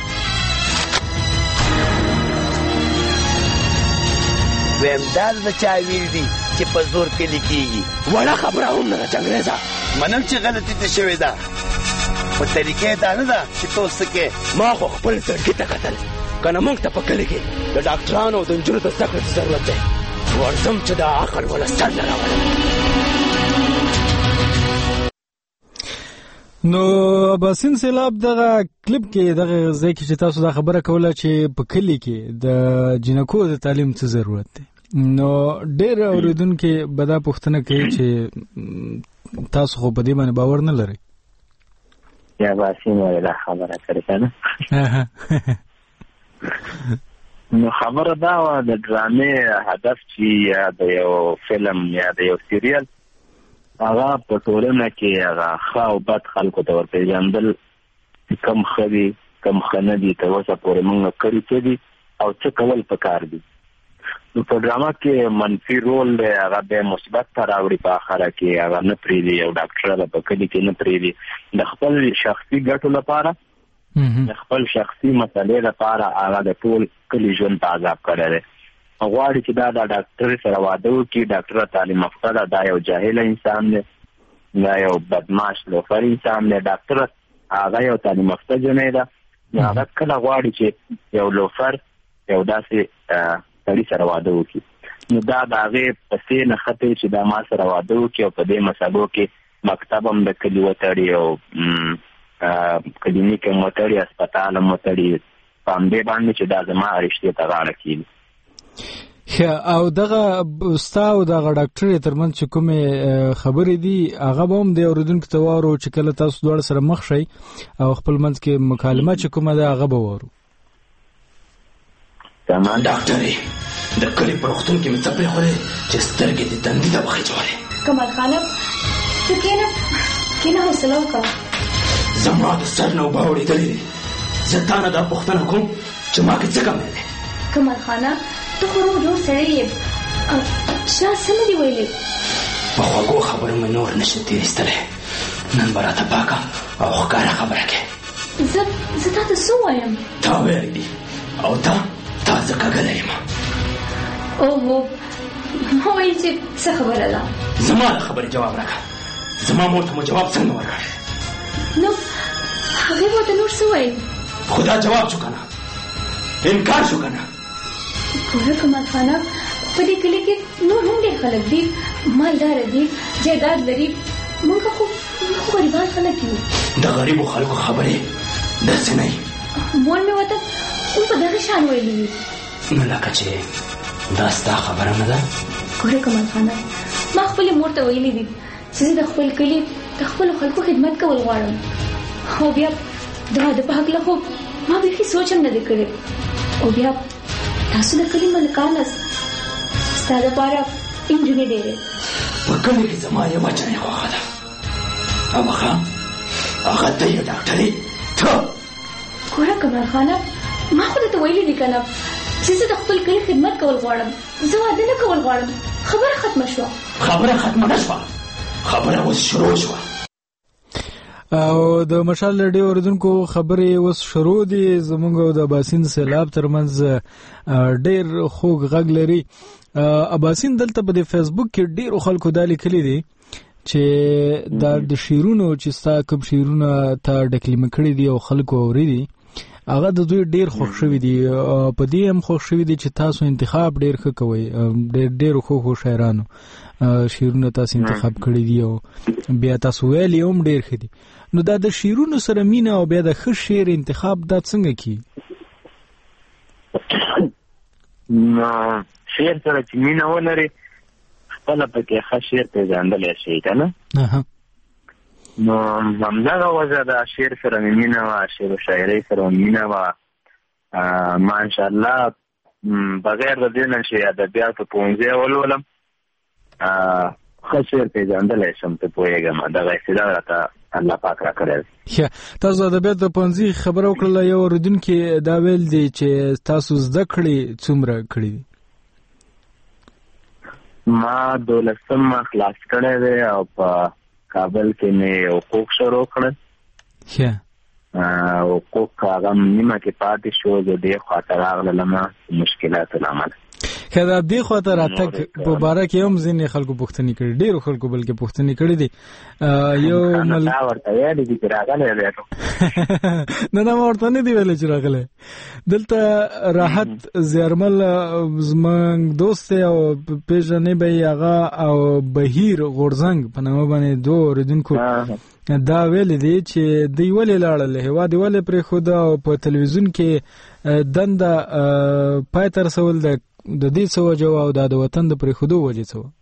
ویم دا د چا ویل دي چې په زور کلي کېږي وړه خبره هم نه ده چې انګرېزه منم چې غلطي دې شوې ده په طریقې دا نه ده چې تو څه کې ما خو خپل زړګي ته کتل که نه موږ ته په کلي کې د ډاکټرانو او د نجونو د زده کړې ضرورت دی ورځم چې دا عقل وله سر نه راولم. نو اباسین سیلاب دغه کلیپ کې دغه ځای کې چې تاسو دا خبره کوله چې په کلي کې د جنکو د تعلیم څه ضرورت دی نو ډېر اورېدونکي به دا پوښتنه کوي چې تاسو خو په دې باندې باور نه لرئ یا باسین وایي دا خبره کړې که نه نو خبره دا وه د ډرامې هدف چې یا د یو فلم یا د یو سیریل هغه په ټولنه کې هغه ښه او بد خلکو ته ورپېژندل کم ښه دي کم ښه نه دي تر اوسه پورې موږ کړي څه دي او څه کول پکار دي نو په ډرامه کې منفي رول دی هغه بیا مثبت ته راوړي په اخره کې هغه نه پرېږدي یو ډاکټره ده په کلي کې نه پرېږدي د خپل شخصي ګټو لپاره د خپل شخصي مسلې لپاره هغه د ټول کلي ژوند ته عذاب کړی دی غواړي چې دا د ډاکټر سره واده وکړي ډاکټره تعلیم یافته ده دا یو جاهل انسان دی دا یو بدماش لوفر انسان دی ډاکټره هغه یو تعلیم یافته جنۍ ده نو هغه کله غواړي چې یو لوفر یو داسې سړي سره واده وکړي نو دا د هغې پسې نښتې چې دا ما سره واده وکړي او په دې مسلو کې مکتب هم د کلي وتړي او کلینیک هم وتړي هسپتال هم وتړي په همدې باندې چې دا زما رشتې ته غاړه کېږي او دغه ستا او دغه ډاکټرې ترمنځ چې کومې خبرې دي هغه به هم د اورېدونکو ته واورو چې کله تاسو دواړه سره مخ شئ او خپل منځ کې مکالمه چې کومه ده هغه به واورو ډاکټرې د کلي په روغتون کې مې څه پرېښودې چې سترګې دې تندي ته وخېچولې کمال خانه ته کښېنه کښېنه حوصله وکړه زما د سر نه اوبه اورېدلې دي زه تا نه دا پوښتنه کوم چې ما کې څه کمی دی کمال خانه ته خو روغ جوړ سړی یې چا څه نه دي ویلې په خوږو خبرو مې نور نشي تېرېستلی نن به راته پاکه او ښکاره خبره کې زه زه تا ته څه وایم تا ویلی دي او تا تا زه کږلی یم اوهو ما ویل چې څه خبره ده زما د خبرې جواب راکړه زما مور ته مو جواب څنګه ورکړی نو هغې ورته نور څه وایي خو دا جواب شو که نه انکار شو که نه ګوره کمال خانه په دې کلي کې نور هم ډېر خلک دي مالداره دي جایداد لري موږ خو موږ غریبان خلک یو د غریبو خلکو خبرې داسې نه وي مور مې ورته هم په دغه شان ویلي وي نو لکه چې دا ستا خبره نه ده ګوره کمال خانه ما خپلې مور ته ویلي دي چې زه د خپل کلي د خپلو خلکو خدمت کول غواړم او بیا د واده په هکله خو ما بیخي سوچ هم نه دی کړی او بیا تاسو د کلي ملکان یاست ستا دپاره نجونې ډېرې په کلي کې زما یوه جنۍ خوښه ده او هغه هغه ته یې ډاکټرې ته ګوره کمال خانه ما خو درته ویلي دي که نه چې زه د خپل کلي خدمت کول غواړم، زه واده نه کول غواړم. خبره ختمه شوه. خبره ختمه نه شوه، خبره اوس شروع شوه. او د مشال لډي اوریدونکو خبرې اوس شروع دي. زمونږ او د اباسین سیلاب ترمنځ ډېر خوږ غږ لري. اباسین دلته په فیسبوک کې ډېر خلکو دا لیکلي دي چې دا د شیرونو چې ستا کوم شیرونه ته ډکلیمه کړي دي او خلکو اوریدي هغه د دوی ډېر خوښ شوي دي. په دې هم خوښ شوي دي چې تاسو انتخاب ډېر ښه کوئ. ډېر ډېرو ښو ښو شاعرانو شیرونه تاسو انتخاب کړي دي او بیا تاسو ویلي هم ډېر ښه دي. نو دا د شیرونو سره مینه او بیا د ښه شعر انتخاب دا څنګه کیږي؟ نو شعر سره چې مینه ولري خپله پکې ښه شعر پېژندلی شي که نه. نو همدغه وجه ده شعر سره مې مینه وه، شعر و شاعرۍ سره مې مینه وه. ماشاءالله بغیر د دې نه چې ادبیاتو پوهنځی ولولم ښه شعر پېژندلی شم، ته پوهېږم. دغه استعداد راته الله پاک را کړی دی. تاسو د ادبیات د پوهنځي خبره وکړله. یو اورېدونکي دا ویل دی چې تاسو زده کړې څومره کړي دي؟ ما دولسم خلاص کړی دی او په کابل کې مې حقوق شروع کړل. حقوق هغه نیمه کې پاتې شو، زه دې خواته راغلم مشکلاتو له امله. که دا دې خواته راتګ په باره کې هم ځینې خلکو پوښتنې کړي، ډېرو خلکو بلکې پوښتنې کړي دي. یو مل ورته ویلي دي چې راغلی دی. نه نه ما ورته نه دي ویلی چې راغلی. دلته راحت زیارمل زموږ دوست دی او پېژنې به یې هغه او بهیر غورځنګ په نامه باندې دوه اورېدونکو دا ویلي دي چې دوی ولې لاړل، هېواد یې ولې پرېښوده او په تلویزیون کې دنده پای ته رسول د د دې څه وجه وه او دا د وطن د پرېښودو وجې څه وه؟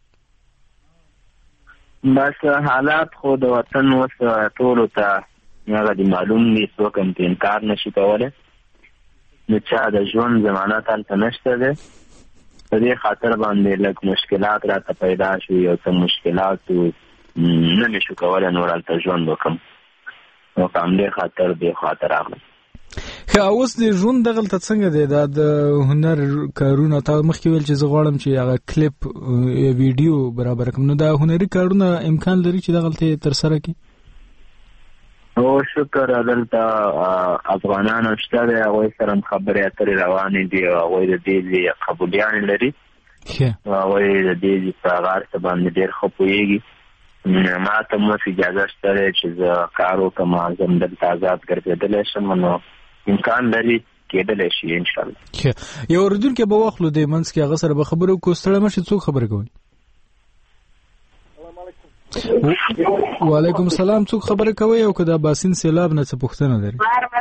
بس حالات خو د وطن اوس ټولو ته هغه دي معلوم دي، څوک هم پرې انکار نشي کولی. د چا د ژوند ضمانت هلته نشته دی. په دې خاطر باندې لږ مشکلات راته پیدا شو، یو څه مشکلاتو نه مې شو کولی نور هلته ژوند وکړم، نو په همدې خاطر دې خواته راغلم. ښه، اوس د ژوند دغلته څنګه دی؟ دا د هنر کارونه تا مخکې ویل چې زه غواړم چې هغه کلیپ ویډیو برابر کړم، نو دا هنري کارونه امکان لري چې دغلته یې ترسره کړي؟ او شکر دلته افغانان شته دی، هغوی سره هم خبرې اترې روانې دي او هغوی د دې قبولیانې لري. هغوی د دې په هغه څه باندې ډېر ښه پوهېږي. ما ته هم اوس اجازه شته دی چې زه کار وکړم، زه هم دلته آزاد ګرځېدلی شم، نو امکان لري کېدلی شي انشاءالله. یو اورېدونکی به واخلو دې منځ کې، هغه سره به خبرې وکړو. ستړی مه شئ، څوک خبرې کوئ؟ وعلیکم السلام، څوک خبرې کوئ او که د اباسین سیلاب نه څه پوښتنه لري؟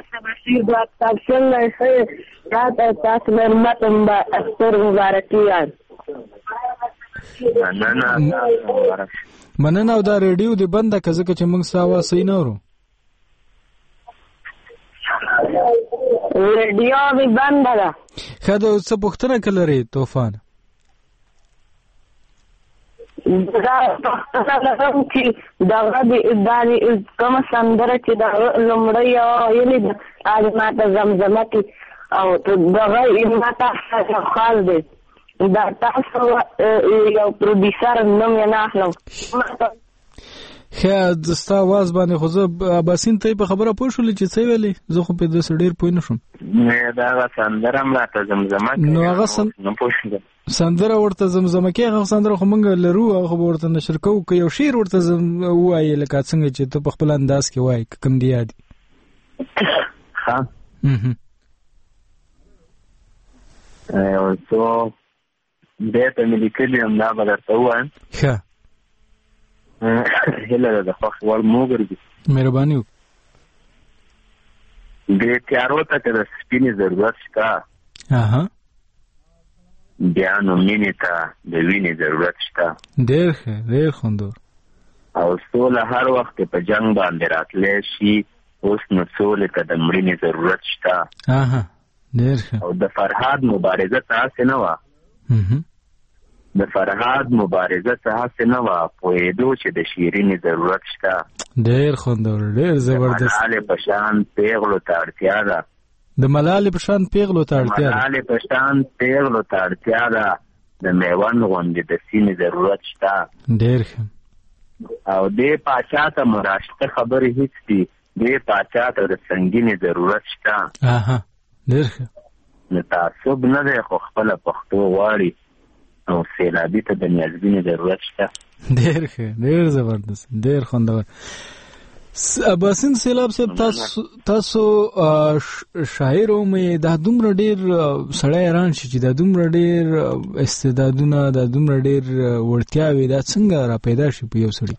مننه. او دا ریډیو دې بنده که ځکه چې موږ ستا اواز صحیح نه اورو. ریډیو مې بنده ده. ښه، د څه پوښتنه که لرې طوفان؟ دا پوښتنه لرم چې دغه د کومه سندره چې دغه لومړی ویلې ده هغه ماته زمزمه کې او دغه ماته خاص دی. دا تاسو یو پروډیوسر نوم یې نه اخلم. ښه، د ستا اواز باندې خو زه اباسین ته یې په خبره پوه شولې چې څه ویلې؟ زه خو په داسې ډېر پوه نه شوم. دا هغه سندره هم راته زمزمه کوي. نو هغه سندره ورته زمزمه کوي، هغه سندره خو موږ لرو، هغه خو به ورته نشر کوو. که یو شعر ورته ووایې لکه څنګه چې ته په خپل انداز کې وایې، که کوم دې یاد وي. ښه، یو څو بیا ته مې لیکلي هم دا به درته ووایم. ښه، هیله ده د خوښې وړ مو وګرځي. مهرباني وکړه. دې تیارو ته که د سپینې ضرورت شته، بیا نو مینې ته د وینې ضرورت شته. ډېر ښه، ډېر خوندور. او سوله هر وخت په جنګ باندې راتلی شي، اوس نو سولې ته د مړینې ضرورت شته. ډېر ښه. او د فرهاد مبارزه ته هسې نه وه، د فرهاد مبارزه څه هسې نه وه، پوهېدو چې د شیرینې ضرورت شته. ډېر خوندور، ډېر زبردست. د حالې په شان پیغلو ته اړتیا ده، د ملالې په شان پیغلو ته اړتیا ده ملالې په شان پیغلو ته اړتیا ده د میوند غوندې د سیمې ضرورت شته ډېر ښه او دې پاچا ته مراشته خبرې هېڅ دي دې پاچا ته د سنګینې ضرورت شته اها ډېر ښه نو تعصب نه دی خو خپله پښتو غواړي او سیلابي ته د نیازبینې ضرورت شته ډېر ښه ډېر زبردست ډېر خوندور اباسین سیلاب صاحب تاسو تاسو شاعر ومې دا دومره ډېر سړی حیران شي چې دا دومره ډېر استعدادونه دا دومره ډېر وړتیاوې دا څنګه را پیدا شي په یو سړي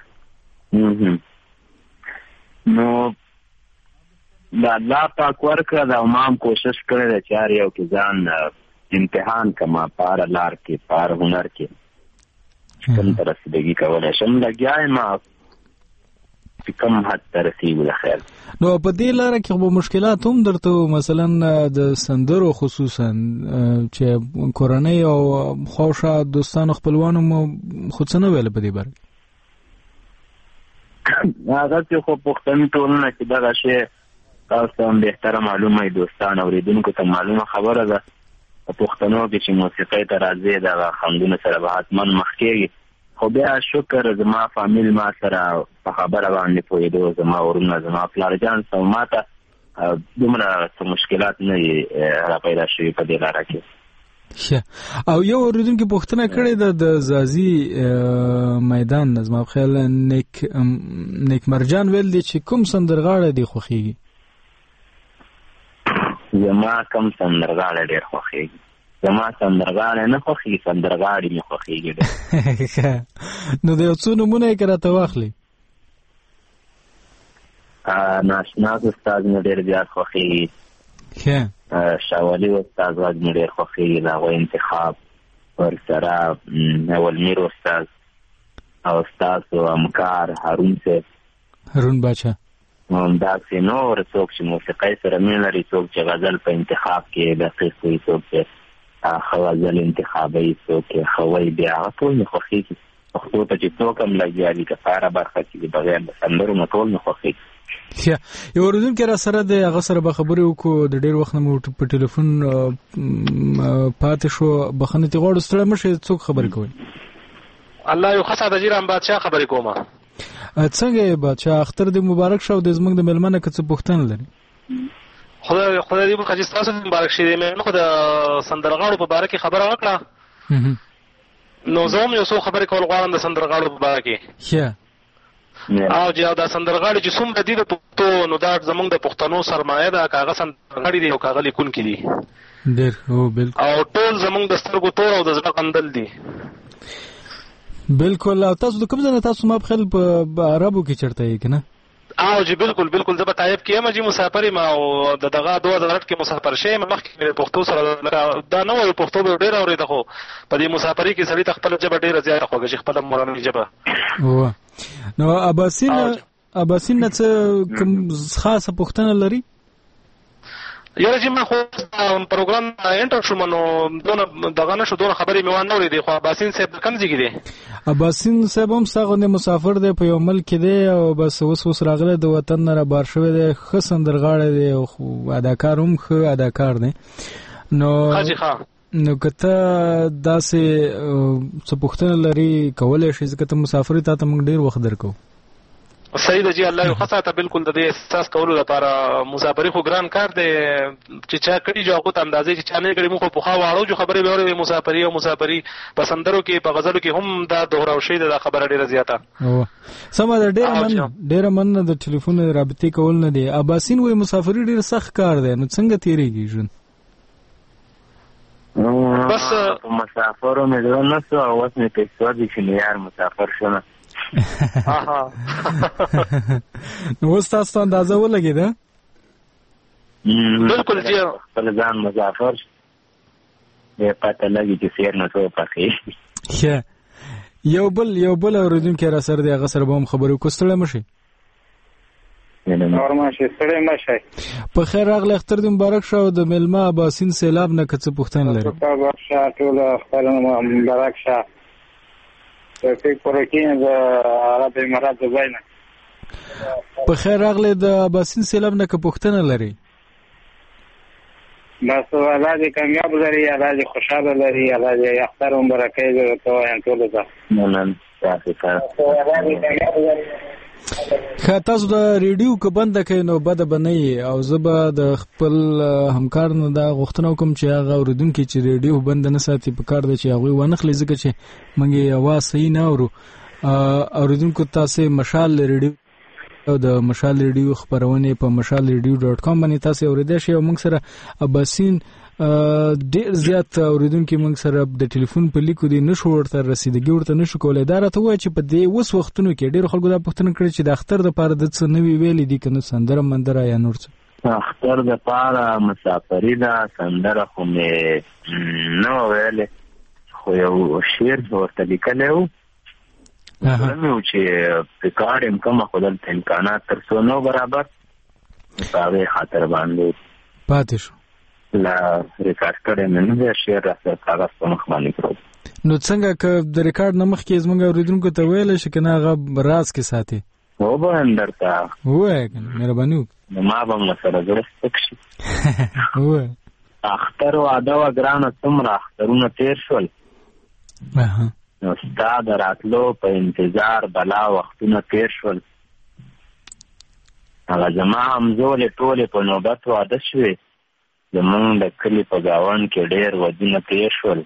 نو دا الله پاک ورکړه دا ما هم کوشش کړی دی چې هر یو کې ځان امتحان کما پاره لار کې پاره هنر کې کوم ته رسیدګي کولی شم لګیا یم چې کوم حد ته رسېږو د خیر نو په دې لاره کې به مشکلات هم درته مثلا د سندرو خصوصا چې کورنۍ او خواوشا دوستانو خپلوانو مو خو څه نه ویل په دې باره هغه چې خو پښتني ټولنه کې دغه شی تاسو هم بهتره معلومه وي دوستان اورېدونکو ته معلومه خبره ده په پښتنو کې چې موسیقۍ ته راځي دغه خوندونه سره به حتما مخ کېږي خو بیا شکر زما فامیل ما سره په خبره باندې پوهېدو زما ورونه زما پلارجان سره ما ته دومره څه مشکلات نه دي را پیدا شوي په دې لاره کې او یو اورېدونکي پوښتنه کړې ده د ځاځي میدان نه زما په خیال نیک نیک مرجان ویل دي چې کوم سندرغاړی دې خوښېږي زما کم سندرغاړی ډېر خوښېږي زما سندرغاړی نه خوښېږي سندرغاړي مې خوښېږي ډېر نو د یو څو نومونه یې که راته واخلي ناشناس استاد مې ډېر زیات خوښېږي شاولي استاد غږ مې ډېر خوښېږي د هغوی انتخاب ورسره اولمیر استاد او ستاسو همکار هارون صاحب هارون باچا همداسې نور څوک چې موسیقۍ سره مینه لري څوک چې غزل په انتخاب کې دقیق وي څوک چې ښه غزل انتخابوي څوک چې ښه وایي بیا هغه ټول مې خوښېږي پښتو ته چې څوک هم لګیا دي که په هره برخه کې دي بغیر د سندرو نه ټول مې خوښېږي یو اورېدونکی را سره دی هغه سره به خبرې وکړو د ډېر وخت نه مو په ټلیفون پاتې شو بخښنه ترې غواړو ستړی مه شئ څوک خبرې کوئ الله یو ښه ساده جیران بادشاه خبرې کومه څنګه یې بادشاه اختر دې مبارک شه او د زموږ د مېلمه نه که څه پوښتنه لري خدای خدای دې وکړي چې ستاسو مبارک شي د مېلمه خو د سندرغاړو په باره کې خبره وکړه نو زه هم یو څو خبرې کول غواړم د سندرغاړو په باره کې او چې دا سندرغاړي چې څومره دي د پښتو نو دا زموږ د پښتنو سرمایه ده که هغه سندرغاړي دي او که هغه لیکونکي دي ډېر هو بالکل او ټول زموږ د سترګو تور او د زړه قندل دي بالکل او تاسو د کوم ځای نه تاسو ما په خیال په عربو کې چېرته یې که نه او جی بالکل بالکل زه په طایب کې یم جی مسافر یم او د دغه دوه هزار اټ کې مسافر شوم مخکې مې پښتو سره دا نه وایو پښتو به ډېره اورېده خو په دې مسافرۍ کې سړي ته خپله ژبه ډېره زیاته خوږه شي خپله مورنۍ ژبه نو اباسین اباسین نه څه کوم خاصه پوښتنه لري یاره چې ما خو پروګرام انټر شوم نو دونه دغه نه شو دونه خبرې مې وانه اورېدې خو اباسین صاحب کوم ځای کې دی اباسین صاحب هم ستا غوندې مسافر دی په یو ملک کې دی او بس اوس اوس راغلی د وطن نه رابار شوی دی ښه سندرغاړی دی او اداکار هم ښه اداکار دی نو نو که ته داسې څه پوښتنه لري کولی شي ځکه ته مسافري تا ته موږ ډېر وخت درکوو صحیح ده جی الله یو ښه ساته بالکل د دې احساس کولو لپاره مسافري خو ګران کار دی چې چا کړي جو هغو ته اندازې چې چا نه یې کړي موږ خو پخوا واړو جو خبرې به اورېدې مسافري او مسافري په سندرو کې په غزلو کې هم دا دوهراو شوې ده دا خبره ډېره زیاته سمه ده ډېره مننه ډېره مننه د ټلیفون رابطې کول نه دی اباسین وایي مسافري ډېر سخت کار دی نو څنګه تېرېږي ژوند بس مسافرو مې زړه نه شو او اوس مې پیسو دي چې مې یار مسافر شومه نو اوس تاسو ته اندازه ولګېده بالکل جی خپل ځان مسافر بیا پته لګي چې سیر نه څه پخېږي یو بل یو بل اورېدونکی را سره دی هغه سره به هم خبرې وکړو ستړی مه شئ په خیر راغلی اختر دې مبارک شه او د مېلمه اباسین سیلاب نه که څه پوښتنه لري ټول اختر مبارک شه توفیق پرکین د عرب امارات دبی نه په خیر راغلی د اباسین سیلاب نه که پوښتنه لري بس الله دې کامیاب لري، الله دې خوشاله لري، الله دې اختر هم برکې دې ته وایم ټولو ته. مننه تاسو ته. که تاسو د ریډیو که بنده کوي نو بده به نه وي، او زه به د خپل همکار نه دا غوښتنه وکړم چې هغه اورېدونکي چې ریډیو بنده نه ساتي په کار ده چې هغوی ونه خلي، ځکه چې موږ یې اواز صحیح نه اورو. اورېدونکو تاسې مشال ریډیو او د مشال ریډیو خپرونې په مشال ریډیو ډاټ کام باندې تاسې اورېدای شئ، او موږ سره اباسین ډېر زیات اورېدونکي موږ سره د ټلیفون په لیکو دی نشو ورته رسیدګي ورته نشو کولی. دا راته ووایه چې په دې اوس وختونو کې ډېرو خلکو دا پوښتنه کړې چې د اختر دپاره د څه نوي ویلي دي که نه سندره مندره یا نور څه؟ اختر دپاره مسافري ده، سندره خو مې نه وه ویلې، خو یو شعر ورته لیکلی و زړه مې و چې پکار یم کومه، خو دلته امکانات تر څو نه برابر، په هغې خاطر باندې پاتې شو. لا ریکارډ کړی مې نه دی، شعر راسره کاغذ په مخ باندې کړو. نو څنګه که د ریکارډ نه مخکې زموږ اورېدونکو ته ویلی شي که نه هغه راز کې ساتي؟ وبایم درته ووایه که نه، مهرباني وکړه. نو ما به هم ورسره زړه سپک شي. ووایه. اختر واده وه ګرانه، څومره اخترونه تېر شول، نو ستا د راتلو په انتظار بلا وختونه تېر شول. هغه زما همزولې ټولې په نوبت واده شوې، زمونږ د کلي په ګاونډ کې ډېر ودونه تېر شول،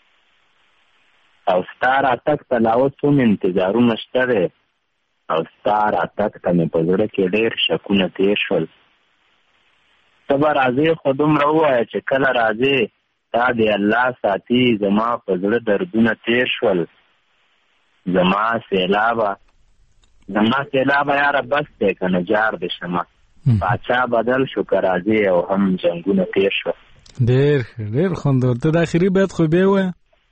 او ستا راتګ ته لا اوس هم انتظارونه شته دی، او ستا راتګ ته مې په زړه کې ډېر شکونه تېر شول. ته به راځې خو دومره ووایه چې کله راځې تا دې الله ساتي، زما په زړه دردونه تېر شول. زما سیلابه زما سیلابه یاره بس دی که نه جار دې شمه، پاچا بدل شو که راځې او هم جنګونه تېر شول. ډېر ښه، ډېر خوندور. ته د اخري بیت خو بیا ووایه.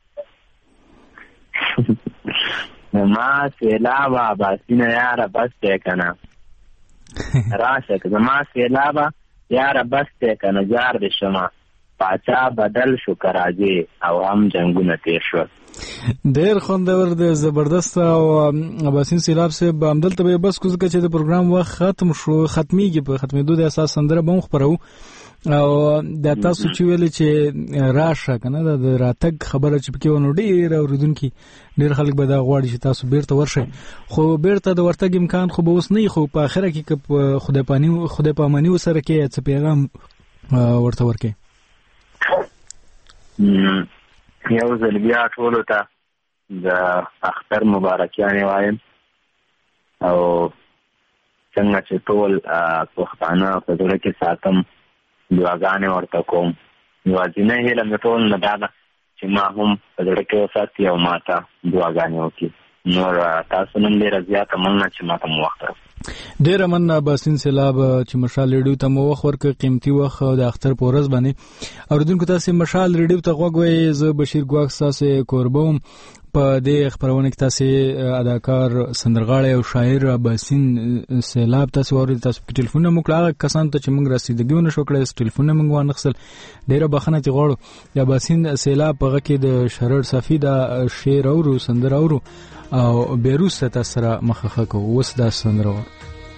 زما سیلابه عباسینه یاره بس دی که نه راشه، که زما سیلابه یاره بس دی که نه جار دې شمه، پاچا بدل شو که راځې او هم جنګونه تېر شول. ډېر خوندور دی، زبردست. او اباسین سیلاب صاحب همدلته به بس کو ځکه چې د پروګرام وخت ختم شو، ختمیږي، په ختمېدو د اساس سندره به هم خپرو. او دا تاسو چې ویلې چې راشه که نه د راتګ خبره چې پکې ونه، ډېر اورېدونکي ډېر خلک به دا غواړي چې تاسو بیرته ورشئ، خو بیرته د ورتګ امکان خو به اوس نه وي، خو په آخره کې که خدای پاماني خدای پاماني ورسره کې څه پیغام ورته ورکړئ؟ یو ځل بیا ټولو ته د اختر مبارکیانې وایم، او څنګه چې ټول پښتانه په زړه کې ساتم، دعاګانې ورته کوم. یوازینۍ هیله مې ټول نه دا ده چې ما هم په زړه کې وساتي او ما ته دعاګانې وکړي. نور تاسو نن ډېره زیاته مننه چې ما ته مو وخت راکړ. ډېره مننه اباسین سیلاب چې مشال ریډیو ته مو وخت ورکړ، قیمتي وخت د اختر په ورځ باندې. اورېدونکو تاسې مشال ریډیو ته غوږ وئ، زه بشیر ګواښ ستاسې کوربه وم. په دې خپرونه کې تاسې اداکار، سندرغاړی او شاعر اباسین سیلاب تاسې واورېد. تاسو پکې ټلیفونونه مو کړل، هغه کسانو ته چې موږ رسیدګي ونه شو کړی ټلیفونونه موږ وانخیستل، ډېره بخښنه ترې غواړو. د اباسین سیلاب په هغه کې د شرر صافي دا شعر اورو، سندره اورو، او بیا وروسته تاسو سره مخه کوو. اوس دا سندره واورو.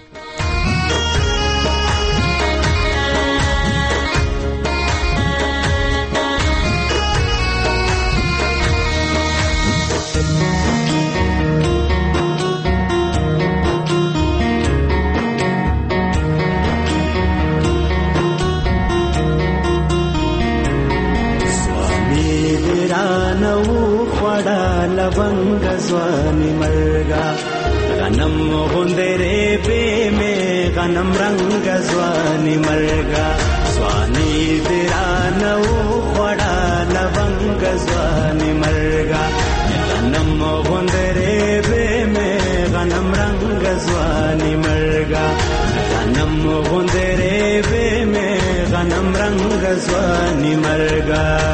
लवंग स्वामी मर्गा गनम गुंदरे पे में गनम रंग स्वानी मर्गा स्वानी बिरानौ बड़ा लवंग स्वानी मर्गा गनम गुंदरे पे में गनम रंग स्वानी मर्गा गनम गुंदरे पे में गनम रंग स्वानी मर्गा